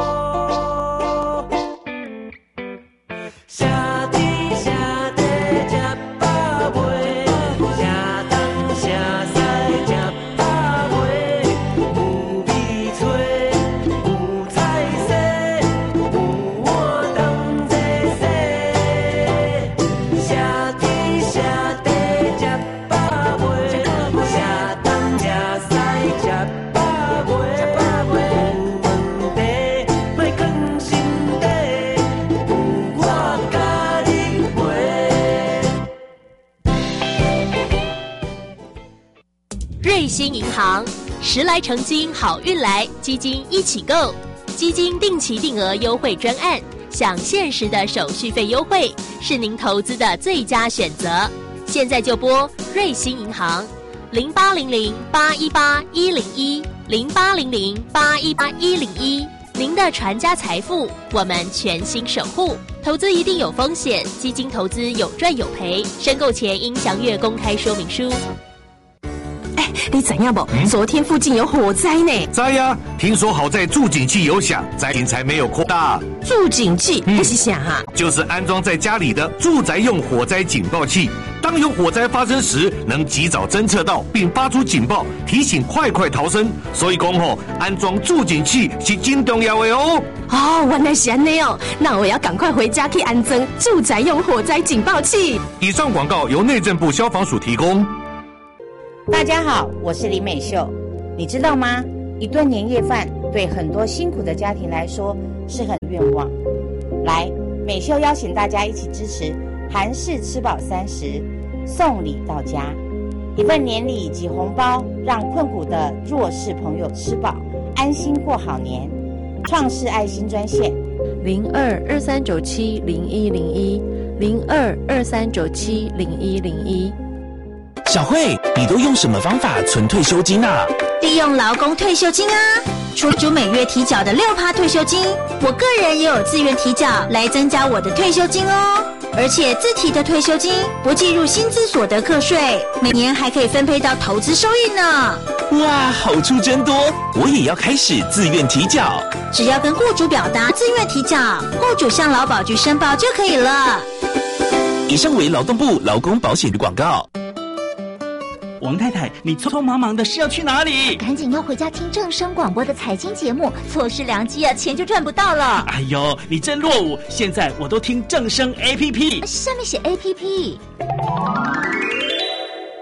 瑞星银行，时来成金好运来，基金一起购，基金定期定额优惠专案，享限时的手续费优惠，是您投资的最佳选择。现在就拨瑞星银行零八零零八一八一零一零八零零八一八一零一，您的传家财富，我们全心守护。投资一定有风险，基金投资有赚有赔，申购前应详阅公开说明书。 哎，你知影不？嗯、昨天附近有火灾呢。 知呀、啊，听说好在住警器有响，灾情才没有扩大。 住警器那、嗯、是啥啊？ 就是安装在家里的住宅用火灾警报器，当有火灾发生时，能及早侦测到并发出警报，提醒快快逃生。所以讲吼，安装住警器是真重要的哦。 哦，原来是这样哦，那我要赶快回家去安装住宅用火灾警报器。 以上广告由内政部消防署提供。 大家好，我是林美秀。你知道吗？一顿年夜饭对很多辛苦的家庭来说是很愿望。来，美秀邀请大家一起支持韩式吃饱三十，送礼到家，一份年礼及红包，让困苦的弱势朋友吃饱，安心过好年。创世爱心专线零二二三九七零一零一零二二三九七零一零一。 小慧，你都用什么方法存退休金啊？ 利用劳工退休金啊，除主每月提缴的六趴退休金，我个人也有自愿提缴来增加我的退休金哦。而且自提的退休金不计入薪资所得课税，每年还可以分配到投资收益呢。 哇，好处真多，我也要开始自愿提缴。 只要跟雇主表达自愿提缴，雇主向劳保局申报就可以了。 以上为劳动部劳工保险局广告。 王太太，你匆匆忙忙的是要去哪里？ 赶紧要回家听正声广播的财经节目，错失良机啊，钱就赚不到了。 哎呦，你真落伍！现在我都听正声 A P P， 上面写 A P P。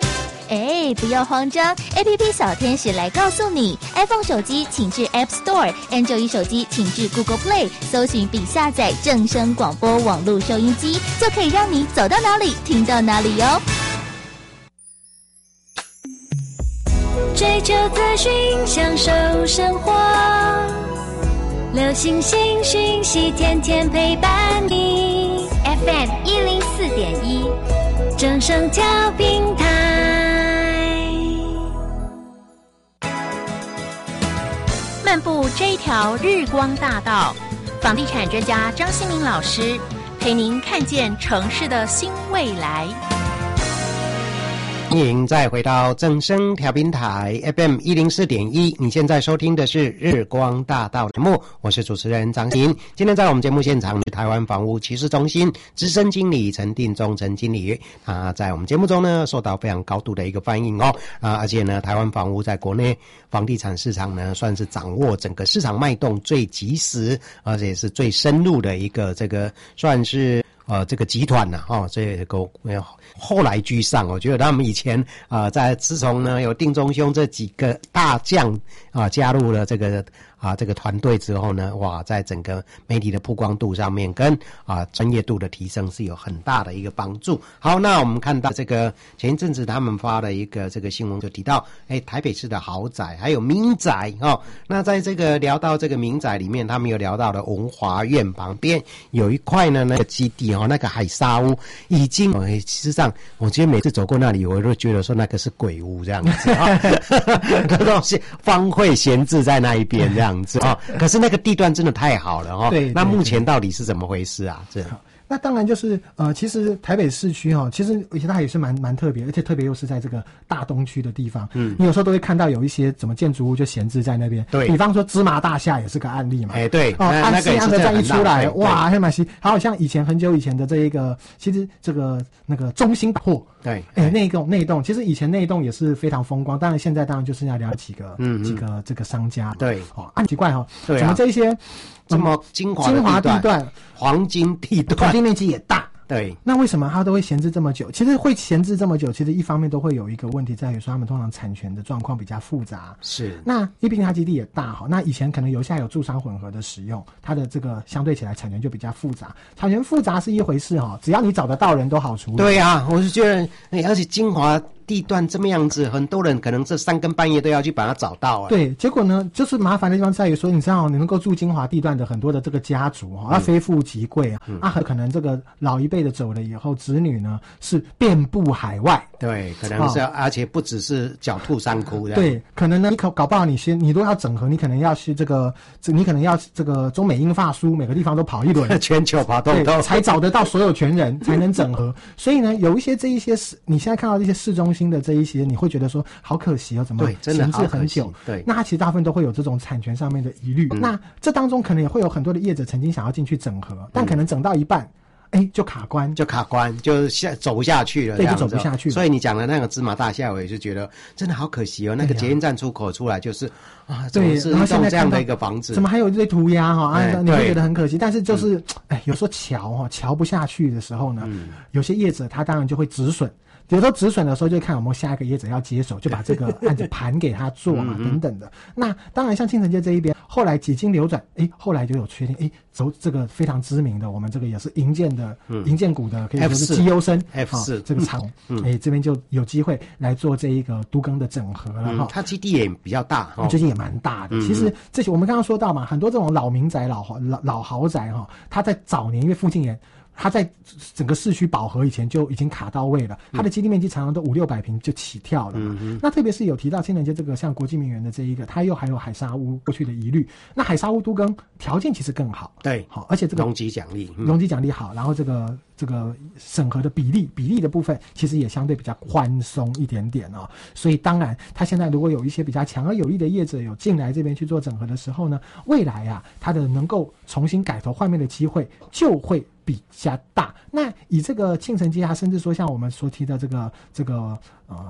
哎，不要慌张 ，A P P 小天使来告诉你 ，iPhone 手机请至 App Store，Android 手机请至 Google Play， 搜寻并下载正声广播网络收音机，就可以让你走到哪里听到哪里哟。 追求资讯，享受生活，流星星讯息，天天陪伴你。 F M 一零四点一， 正声调频台。 漫步这一条日光大道，房地产专家张新民老师陪您看见城市的新未来。 欢迎再回到正声调频台 F M 一零四点一，你现在收听的是日光大道节目，我是主持人张欣。今天在我们节目现场是台湾房屋趋势中心资深经理陈定忠陈经理，啊，在我们节目中呢受到非常高度的一个欢迎哦，啊，而且呢，台湾房屋在国内房地产市场呢算是掌握整个市场脉动最及时，而且是最深入的一个这个算是。呃，这个集团呢、啊，哦，这个后来居上，我觉得他们以前啊、呃，在自从呢有定中兄这几个大将啊加入了这个啊这个团队之后呢，哇，在整个媒体的曝光度上面跟啊专业度的提升是有很大的一个帮助。好，那我们看到这个前一阵子他们发了一个这个新闻，就提到，哎，台北市的豪宅还有民宅哦。那在这个聊到这个民宅里面，他们有聊到了文华苑旁边有一块呢那个基地哦，那个海沙屋已经，哎，事实上，我觉得每次走过那里，我都觉得说那个是鬼屋这样子啊，那东西荒废闲置在那一边这样子啊。可是那个地段真的太好了哦。对。那目前到底是怎么回事啊？这。 那当然就是呃，其实台北市区哈，其实而且它也是蛮蛮特别，而且特别又是在这个大东区的地方。嗯，你有时候都会看到有一些怎么建筑物就闲置在那边。对，比方说芝麻大厦也是个案例嘛。哎，对。哦，安西安的站一出来，哇，黑马西，还有像以前很久以前的这一个，其实这个那个中兴百货。对，哎，那一栋那一栋，其实以前那一栋也是非常风光，当然现在当然就剩下了几个，嗯，几个这个商家。对，哦，很奇怪哈，对啊，怎么这一些这么精华精华地段、 黄金地段， 土地面积也大。 对， 那为什么它都会闲置这么久？其实会闲置这么久，其实一方面都会有一个问题在于说，他们通常产权的状况比较复杂。是，那因为毕竟它基地也大哈，那以前可能油下有住商混合的使用，它的这个相对起来产权就比较复杂。产权复杂是一回事哈，只要你找得到人都好处理。 对啊，我是觉得，哎，而且精华地段这么样子，很多人可能这三更半夜都要去把它找到啊。 对，结果呢，就是麻烦的地方在于说，你知道，你能够住精华地段的很多的这个家族哈，要非富即贵啊，嗯、啊，很可能这个老一辈的走了以后，子女呢是遍布海外。 对，可能是、哦，而且不只是狡兔三窟。 对，可能呢，你搞搞不好你先，你都要整合，你可能要去这个，这你可能要这个中美英法苏每个地方都跑一轮， 全球跑通通， 才找得到所有权人，才能整合。所以呢，有一些这一些市，你现在看到这些市中心的这一些，你会觉得说好可惜哦，怎么闲置很久？对，那它其实大部分都会有这种产权上面的疑虑。嗯、那这当中可能也会有很多的业者曾经想要进去整合，但可能整到一半。哎，就卡关， 就卡关，就下走不下去了， 对，就走不下去了。 所以你讲的那个芝麻大厦，我也是觉得真的好可惜哦。那个捷运站出口出来就是啊， 对， 然后现在这样的一个房子， 怎么还有一堆涂鸦哈？啊，你会觉得很可惜。但是就是，哎，有时候瞧哈，瞧不下去的时候呢，有些业者他当然就会止损。有时候止损的时候，就看有没有下一个业者要接手，就把这个案子盘给他做嘛，等等的。那当然，像庆城街这一边，后来几经流转，哎，后来就有确定，哎，走这个非常知名的，我们这个也是营建的，营建股的，可以说是绩优生 F 四、哦、 这个厂，哎，这边就有机会来做这一个都更的整合了哈、嗯。 它基地也比较大， 哦、最近也蛮大的。嗯、其实这些我们刚刚说到嘛，很多这种老民宅、老豪老老豪宅哈，它在早年因为附近也。它在整个市区饱和以前就已经卡到位了，它的基地面积常常都五六百平就起跳了嘛。嗯、那特别是有提到新城街这个像国际名园的这一个，它又还有海沙屋过去的疑虑。那海沙屋都更条件其实更好， 对， 好，而且这个容积奖励，嗯、 容积奖励好，然后这个这个审核的比例比例的部分其实也相对比较宽松一点点哦。所以当然，它现在如果有一些比较强而有力的业者有进来这边去做整合的时候呢，未来啊，它的能够重新改头换面的机会就会比较大。那以这个庆城街啊，甚至说像我们所提的这个这个呃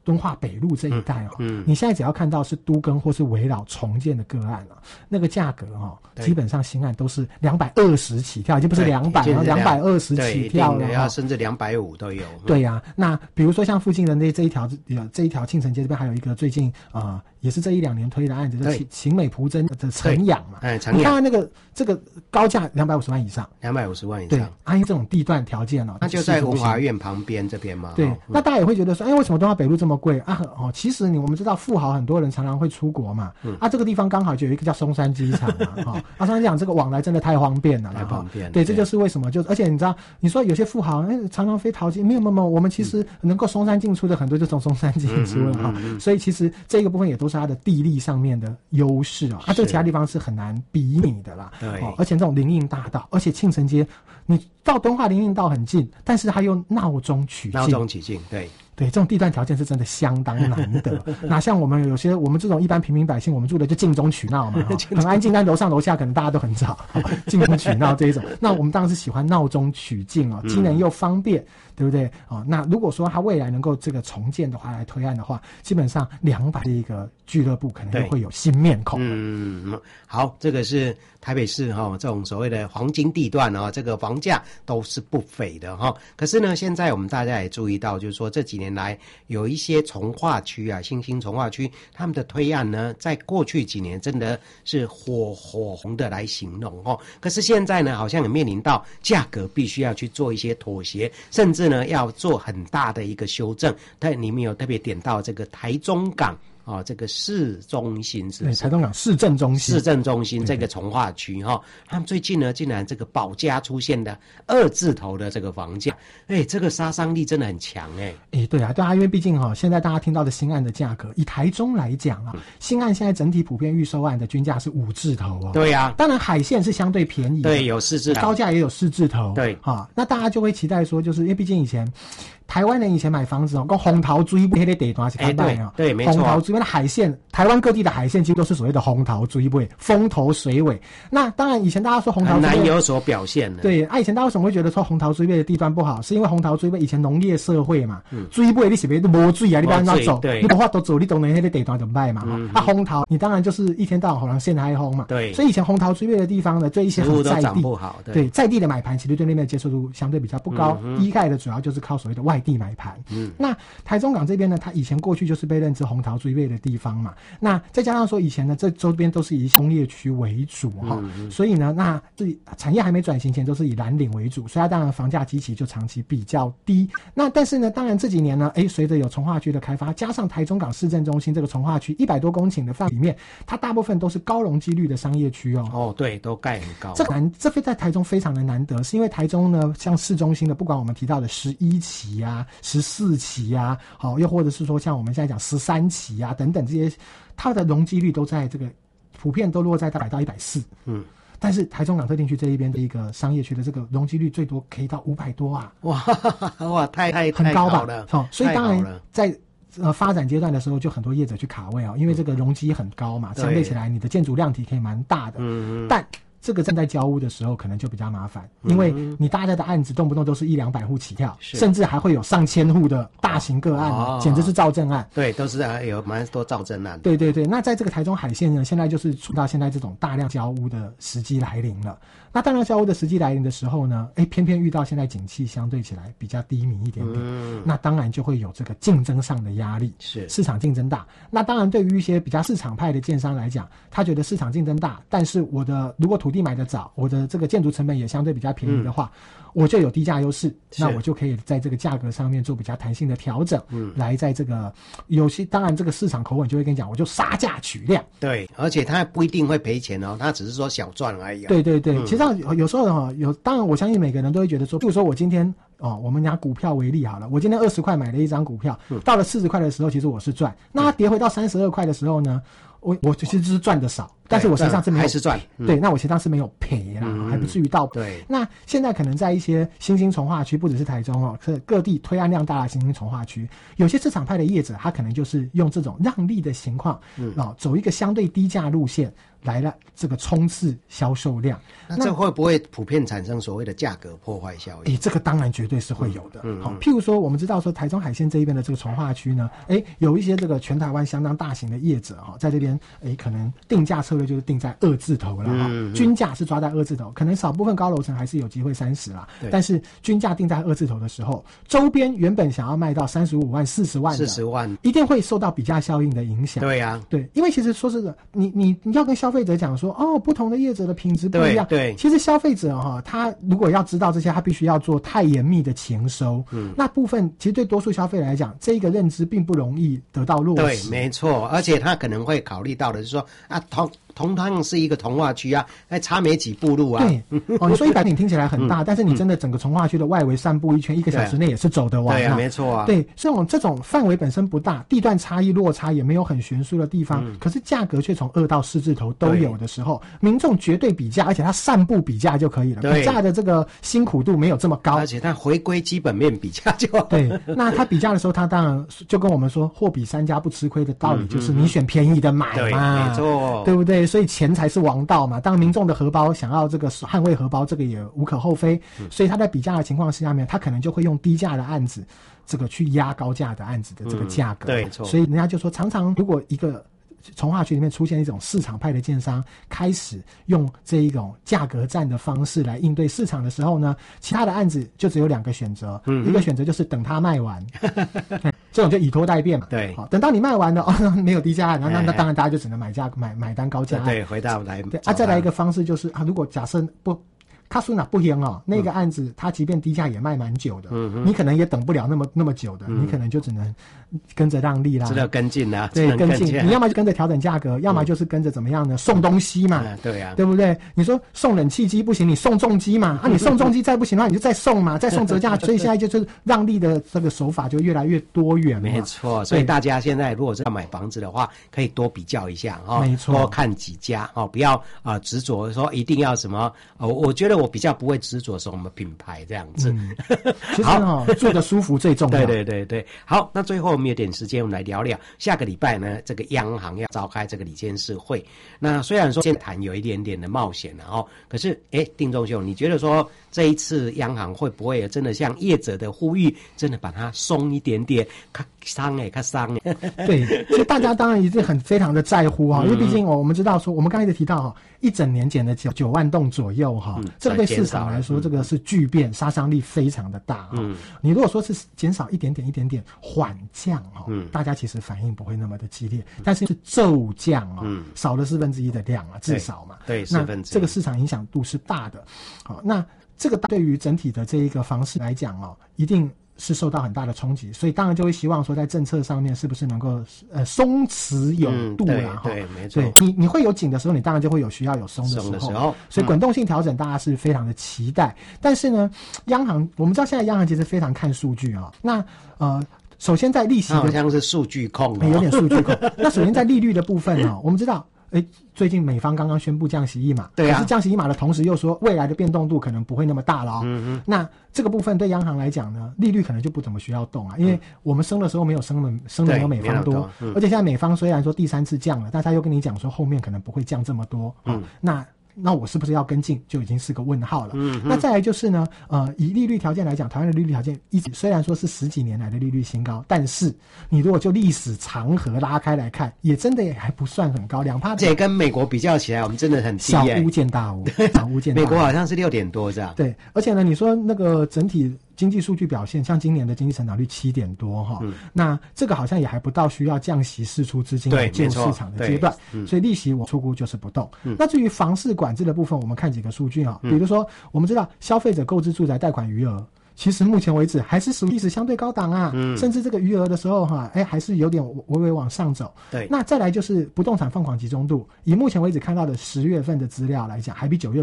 敦化北路这一带哦，嗯，你现在只要看到是都更或是围绕重建的个案啊，那个价格哦，基本上新案都是两百二十起跳，已经不是两百，然后两百二十起跳了， 要甚至两百五都有。 对呀、啊，那比如说像附近的那这一条这一条庆城街这边还有一个最近啊、呃，也是这一两年推的案子，就是晴美蒲真的城养嘛， 哎， 你看看那个这个高价两百五十万以上， 两百五十万以上， 对，按这种地段条件哦， 那就在文华苑旁边这边嘛。 对， 哦、 那大家也会觉得说，哎，为什么敦化北路这么贵啊？哦，其实你我们知道富豪很多人常常会出国嘛，嗯、啊，这个地方刚好就有一个叫松山机场嘛，哈、哦，啊，松山机场这个往来真的太方便了， 太方便了。 对，这就是为什么就而且你知道，你说有些富豪哎常常飞桃机，没有没有没有，我们其实能够松山进出的很多就从松山进出了哈、嗯嗯嗯，所以其实这个部分也都是它的地利上面的优势啊，啊，这个其他地方是很难比拟的啦。 对、 哦，而且这种林荫大道，而且庆城街，你到敦化林荫道很近，但是它又闹中取静， 闹中取静，对。 对，这种地段条件是真的相当难得。哪像我们有些我们这种一般平民百姓，我们住的就静中取闹嘛，很安静，但楼上楼下可能大家都很吵，静中取闹这一种。那我们当然是喜欢闹中取静哦，机能又方便，嗯、对不对？哦，那如果说它未来能够这个重建的话，来推案的话，基本上两百的一个俱乐部可能就会有新面孔。 嗯，好，这个是台北市哈、哦、这种所谓的黄金地段哦，这个房价都是不菲的哈、哦。可是呢，现在我们大家也注意到，就是说这几年年来有一些从化区啊，新兴从化区，他们的推案呢，在过去几年真的是火火红的来形容哦。可是现在呢，好像也面临到价格必须要去做一些妥协，甚至呢要做很大的一个修正。但里面有特别点到这个台中港。哦，这个市中心是不是？ 台中港市政中心， 市政中心这个从化区哈、哦，他们最近呢，竟然这个保家出现的二字头的这个房价，哎，这个杀伤力真的很强哎。 哎，对啊，对啊，因为毕竟哈、哦，现在大家听到的新案的价格，以台中来讲啊，嗯、新案现在整体普遍预售案的均价是五字头哦。 对呀、啊， 当然海线是相对便宜的， 对，有四字头， 高价也有四字头， 对， 哈、哦，那大家就会期待说，就是因为毕竟以前。台湾人以前买房子哦，讲红桃追尾，那个地段是看卖哦。 对，没错。 红桃追尾的海线，台湾各地的海线几乎都是所谓的红桃追尾，风头水尾。那当然，以前大家说红桃追尾很难有所表现的。 对，啊，以前大家为什么会觉得说红桃追尾的地段不好？是因为红桃追尾以前农业社会嘛，嗯、追尾你是不是都没水啊？你不然怎走？你无法都走，你当然那个地段就卖嘛。嗯、啊，红桃你当然就是一天到晚好像陷海风嘛。 对。 所以以前红桃追尾的地方呢，对一些很在地， 不好对, 对在地的买盘，其实对那边的接受度相对比较不高，嗯、依赖的主要就是靠所谓的外地买盘。嗯，那台中港这边呢，它以前过去就是被认知红桃追尾的地方嘛。那再加上说以前呢，这周边都是以工业区为主哈、嗯，所以呢，那这产业还没转型前都是以蓝领为主，所以它当然房价基期就长期比较低。那但是呢，当然这几年呢，哎，随着有从化区的开发，加上台中港市政中心这个从化区一百多公顷的范围里面，它大部分都是高容积率的商业区哦。 哦，对，都盖很高。 这难，这非在台中非常的难得，是因为台中呢，像市中心的，不管我们提到的十一期啊、十四期啊，好，又或者是说像我们现在讲十三期啊等等这些，它的容积率都在这个普遍都落在大概到一百四。嗯。但是台中港特定区这一边的一个商业区的这个容积率最多可以到五百多啊！ 哇哇，太太很高吧？ 哦， 所以当然在呃发展阶段的时候，就很多业者去卡位啊、哦，因为这个容积很高嘛，相对起来你的建筑量体可以蛮大的。嗯嗯。但这个正在交屋的时候，可能就比较麻烦，因为你大家的案子动不动都是一两百户起跳，甚至还会有上千户的大型个案，哦、简直是造镇案。 对，都是有蛮多造镇案。 对对对，那在这个台中海线呢，现在就是处到现在这种大量交屋的时机来临了。那大量交屋的时机来临的时候呢，哎，偏偏遇到现在景气相对起来比较低迷一点点，嗯、那当然就会有这个竞争上的压力， 是市场竞争大。那当然对于一些比较市场派的建商来讲，他觉得市场竞争大，但是我的如果土地买得早，我的这个建筑成本也相对比较便宜的话，嗯、我就有低价优势，那我就可以在这个价格上面做比较弹性的调整，嗯，来在这个有些当然这个市场口吻就会跟你讲，我就杀价取量， 对，而且他不一定会赔钱哦，他只是说小赚而已、哦。 对对对，嗯、其实有有时候哈，有当然我相信每个人都会觉得说，比如说我今天哦，我们拿股票为例好了，我今天二十块买了一张股票，嗯、到了四十块的时候，其实我是赚，那它跌回到三十二块的时候呢？我我其实就是赚的少， 但是我实际上是没有还是赚、 嗯，对，那我实际上是没有赔啦、嗯，还不至于到对。 那现在可能在一些新兴重划区，不只是台中哦，是各地推案量大的新兴重划区，有些市场派的业者，他可能就是用这种让利的情况，嗯，哦，走一个相对低价路线。来了，这个冲刺销售量， 那这会不会普遍产生所谓的价格破坏效应？ 诶，这个当然绝对是会有的。 嗯， 好、嗯，譬如说，我们知道说台中海线这一边的这个重划区呢，诶，有一些这个全台湾相当大型的业者哈、哦，在这边诶，可能定价策略就是定在二字头了哈、嗯嗯，均价是抓在二字头，可能少部分高楼层还是有机会三十啦，但是均价定在二字头的时候，周边原本想要卖到三十五万、四十万的， 四十万一定会受到比价效应的影响。 对呀、啊， 对，因为其实说是的，你你你要跟消费者讲说哦。不同的业者的品质不一样， 对，对其实消费者哈、哦，他如果要知道这些，他必须要做太严密的情收，嗯，那部分其实对多数消费者来讲，这一个认知并不容易得到落实， 对，没错，而且他可能会考虑到的是说啊，同同样是一个重划区啊，还差没几步路啊， 对，哦，你说一百坪听起来很大，嗯、但是你真的整个重划区的外围散步一圈，一个小时内也是走得完、啊， 对啊，没错啊， 对，这种这种范围本身不大，地段差异落差也没有很悬殊的地方，嗯、可是价格却从二到四字头都有的时候。民众绝对比价，而且他散步比价就可以了，比价的这个辛苦度没有这么高， 而且他回归基本面比价就好。 对。那他比价的时候，他当然就跟我们说，货比三家不吃亏的道理，就是你选便宜的买嘛， 对，没错， 对不对？所以钱才是王道嘛。当民众的荷包想要这个捍卫荷包，这个也无可厚非。嗯、所以他在比价的情况下面，他可能就会用低价的案子，这个去压高价的案子的这个价格。 嗯、对，错。 所以人家就说，常常如果一个重划区里面出现一种市场派的建商，开始用这一种价格战的方式来应对市场的时候呢，其他的案子就只有两个选择，嗯、一个选择就是等它卖完，这种就以拖待变嘛。 对， 好，等到你卖完了哦，没有低价案，那那那当然大家就只能买价买买单高价案。 对，回到来对啊，再来一个方式就是啊，如果假设不。卡苏纳不行哦，那个案子它即便低价也卖蛮久的，嗯，你可能也等不了那么那么久的，嗯、你可能就只能跟着让利啦， 知道跟进啊， 对，跟进，你要么就跟着调整价格，嗯、要么就是跟着怎么样呢？送东西嘛， 嗯、对啊， 对不对？你说送冷气机不行，你送重机嘛，啊，你送重机再不行的话，你就再送嘛，再送折价，所以现在就是让利的这个手法就越来越多元嘛， 没错。所以大家现在如果是要买房子的话，可以多比较一下哦， 没错， 多看几家哦，不要啊、呃、执着说一定要什么，呃，我觉得我比较不会执。做什么品牌这样子， 嗯、其实哈、哦，住得舒服最重要。 对对对对，好，那最后我们有点时间，我们来聊聊下个礼拜呢，这个央行要召开这个理监事会。那虽然说现在谈有一点点的冒险了哦，可是哎，丁仲秀，你觉得说这一次央行会不会真的像业者的呼吁，真的把它松一点点，看伤哎，看伤哎？ 对，所以大家当然一定很非常的在乎哈、哦，因为毕竟哦，我们知道说，我们刚才也提到哈，一整年减了九九万栋左右哈，嗯、这个对市场来说。说这个是巨变，杀伤力非常的大、哦、嗯，你如果说是减少一点点一点点缓降哈、哦，嗯，大家其实反应不会那么的激烈，嗯、但是是骤降啊、哦，嗯，少了四分之一的量啊，至少嘛， 对，四分之一， 这个市场影响度是大的，好、哦，那这个对于整体的这一个房市来讲哦，一定。是受到很大的冲击，所以当然就会希望说，在政策上面是不是能够呃松弛有度啦、 嗯、对, 对，没错。 对你你会有紧的时候，你当然就会有需要有松的时候， 松的时候所以滚动性调整大家是非常的期待。嗯、但是呢，央行我们知道现在央行其实非常看数据啊、哦。那呃，首先在利息的好像是数据控、哦， 有点数据控。那首先在利率的部分呢、哦，我们知道。哎，最近美方刚刚宣布降息一码， 对啊， 可是降息一码的同时又说未来的变动度可能不会那么大了哦。嗯嗯。那这个部分对央行来讲呢，利率可能就不怎么需要动啊，因为我们升的时候没有升的升的没有美方多，嗯、而且现在美方虽然说第三次降了，但他又跟你讲说后面可能不会降这么多，嗯，哦、那。那我是不是要跟进，就已经是个问号了。嗯，那再来就是呢，呃，以利率条件来讲，台湾的利率条件一直虽然说是十几年来的利率新高，但是你如果就历史长河拉开来看，也真的也还不算很高，两趴。 这跟美国比较起来，我们真的很低、欸。 小巫见大巫，小巫见大巫。 美国好像是六点多这样。 对，而且呢，你说那个整体。经济数据表现，像今年的经济成长率七点多哈、嗯，那这个好像也还不到需要降息释出资金来救市场的阶段，嗯、所以利息我出估就是不动。嗯、那至于房市管制的部分，我们看几个数据啊，嗯、比如说我们知道消费者购置住宅贷款余额。其实目前为止还是属于历史相对高档啊，嗯、甚至这个余额的时候哈，哎，还是有点微微往上走。 对， 那再来就是不动产放款集中度，以目前为止看到的十月份的资料来讲，还比九月份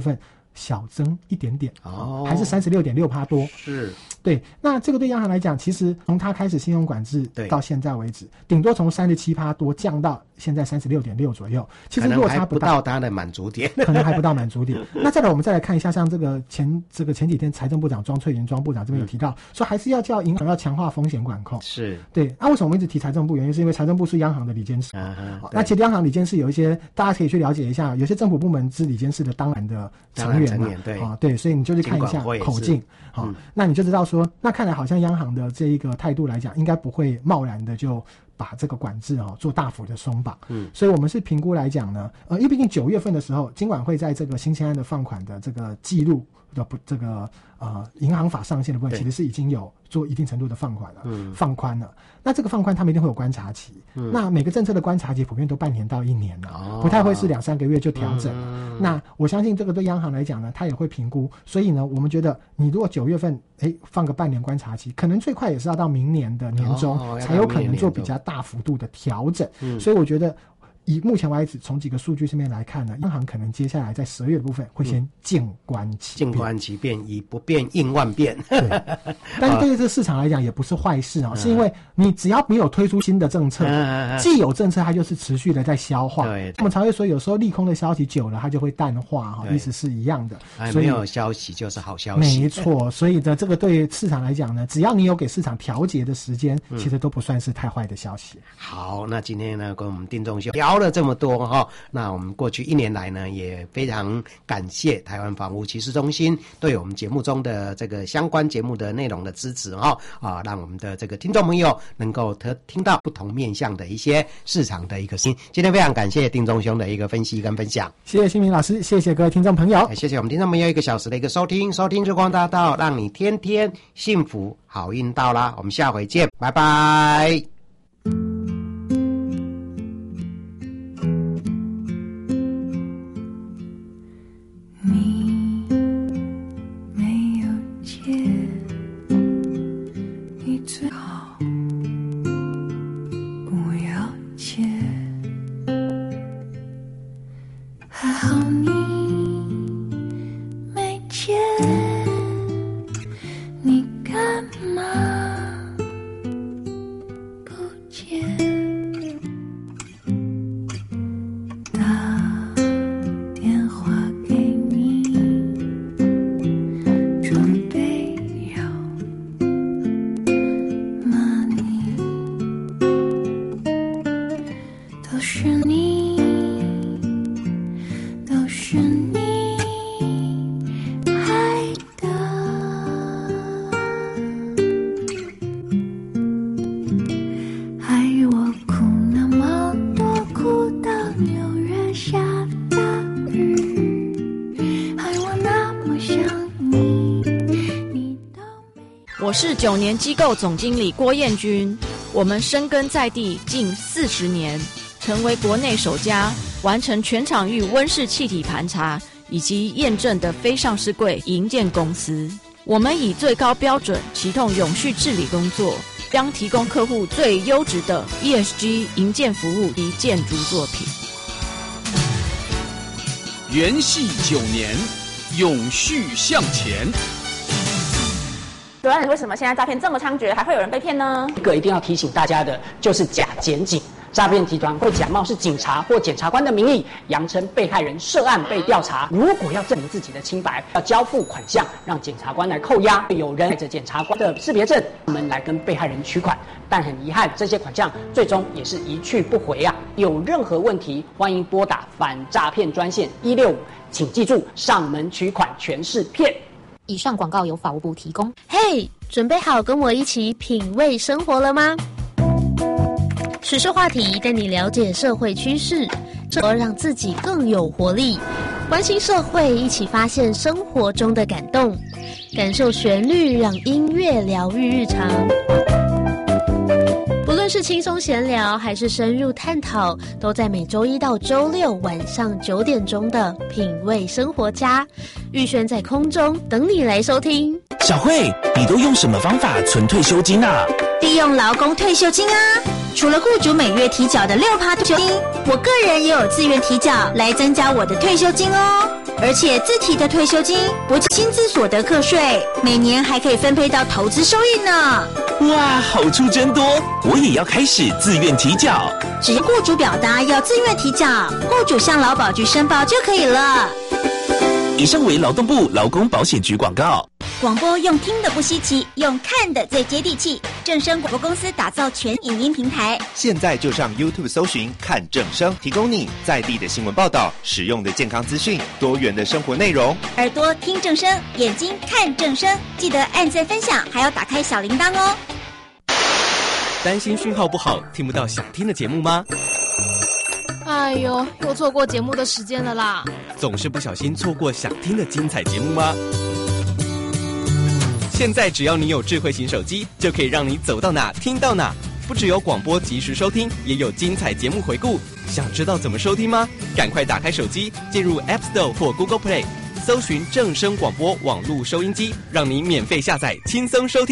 小增一点点，哦，还是三十六点六趴多。 是， 对。那这个对央行来讲，其实从它开始信用管制到现在为止，顶多从三十七趴多降到现在三十六点六左右，其实落差不大， 不到它的满足点， 可能还不到满足点。那再来，我们再来看一下，像这个前这个前几天财政部长庄翠云庄部长这边有提到，嗯、说还是要叫银行要强化风险管控。 是， 对。那、啊、为什么我们一直提财政部？原因是因为财政部是央行的理监事。啊、那其实央行理监事有一些，大家可以去了解一下，有些政府部门是理监事的当然的成员嘛， 对啊，对，所以你就去看一下口径，好、嗯，那你就知道说，那看来好像央行的这一个态度来讲，应该不会贸然的就把这个管制哦做大幅的松绑，嗯，所以我们是评估来讲呢，呃，因为毕竟九月份的时候，金管会在这个新签案的放款的这个记录的不这个呃银行法上限的部分，其实是已经有做一定程度的放款了，嗯，放宽了。那这个放宽他们一定会有观察期，嗯，那每个政策的观察期普遍都半年到一年了，哦，不太会是两三个月就调整。嗯，那我相信这个对央行来讲呢，他也会评估，所以呢，我们觉得你如果九月份哎放个半年观察期，可能最快也是要到明年的年中，哦，才有可能做比较大幅度的调整。嗯，所以我觉得。以目前为止，从几个数据上面来看呢，央行可能接下来在十月的部分会先静观其变，静观其变，以不变应万变。 对，但是对于这个市场来讲也不是坏事哦，嗯，是因为你只要没有推出新的政策，嗯，既有政策它就是持续的在消化。对，我们常会说，有时候利空的消息久了，它就会淡化哈，意思是一样的。 所以没有消息就是好消息。 没错，所以呢，这个对市场来讲呢，只要你有给市场调节的时间，嗯，其实都不算是太坏的消息。 好，那今天呢，跟我们丁仲秀聊了这么多哈，那我们过去一年来呢，也非常感谢台湾房屋趋势中心对我们节目中的这个相关节目的内容的支持哈啊，让我们的这个听众朋友能够听到不同面向的一些市场的一个声音。今天非常感谢丁仲兄的一个分析跟分享， 谢谢新民老师，谢谢各位听众朋友， 谢谢我们听众朋友一个小时的一个收听，收听日光大道，让你天天幸福好运到啦，我们下回见，拜拜。 我是九年机构总经理郭彦君，我们深耕在地近四十年，成为国内首家完成全场域温室气体盘查以及验证的非上市柜营建公司。我们以最高标准启动永续治理工作，将提供客户最优质的 E S G 营建服务及建筑作品。 元系九年，永续向前。 主任，为什么现在诈骗这么猖獗，还会有人被骗呢？ 一个一定要提醒大家的，就是假检警。诈骗集团会假冒是警察或检察官的名义，扬称被害人涉案被调查。如果要证明自己的清白，要交付款项，让检察官来扣押。有人带着检察官的识别证，我们来跟被害人取款。但很遗憾，这些款项最终也是一去不回啊！有任何问题，欢迎拨打反诈骗专线一六五，请记住，上门取款全是骗。 以上广告由法务部提供。嘿，准备好跟我一起品味生活了吗？时事话题带你了解社会趋势，让自己更有活力。关心社会，一起发现生活中的感动，感受旋律，让音乐疗愈日常。不论是轻松闲聊还是深入探讨，都在每周一到周六晚上九点钟的品味生活家，玉轩在空中等你来收听。 小慧，你都用什么方法存退休金啊？ 利用劳工退休金啊！除了雇主每月提缴的 百分之六 退休金，我个人也有自愿提缴来增加我的退休金哦。 而且自己的退休金不薪资所得课税，每年还可以分配到投资收益呢。 哇，好处真多，我也要开始自愿提缴。 只要雇主表达要自愿提缴，雇主向劳保局申报就可以了。 以上为劳动部劳工保险局广告。 广播用听的不稀奇，用看的最接地气。正声广播公司打造全影音平台， 现在就上 YouTube 搜寻看正声，提供你在地的新闻报道、实用的健康资讯、多元的生活内容。 耳朵听正声，眼睛看正声，记得按赞分享，还要打开小铃铛哦。 担心讯号不好，听不到想听的节目吗？ 哎呦，又错过节目的时间了啦！ 总是不小心错过想听的精彩节目吗？现在只要你有智慧型手机，就可以让你走到哪听到哪。不只有广播及时收听，也有精彩节目回顾。想知道怎么收听吗？赶快打开手机，进入 App Store 或 Google Play， 搜寻正声广播网络收音机，让你免费下载，轻松收听。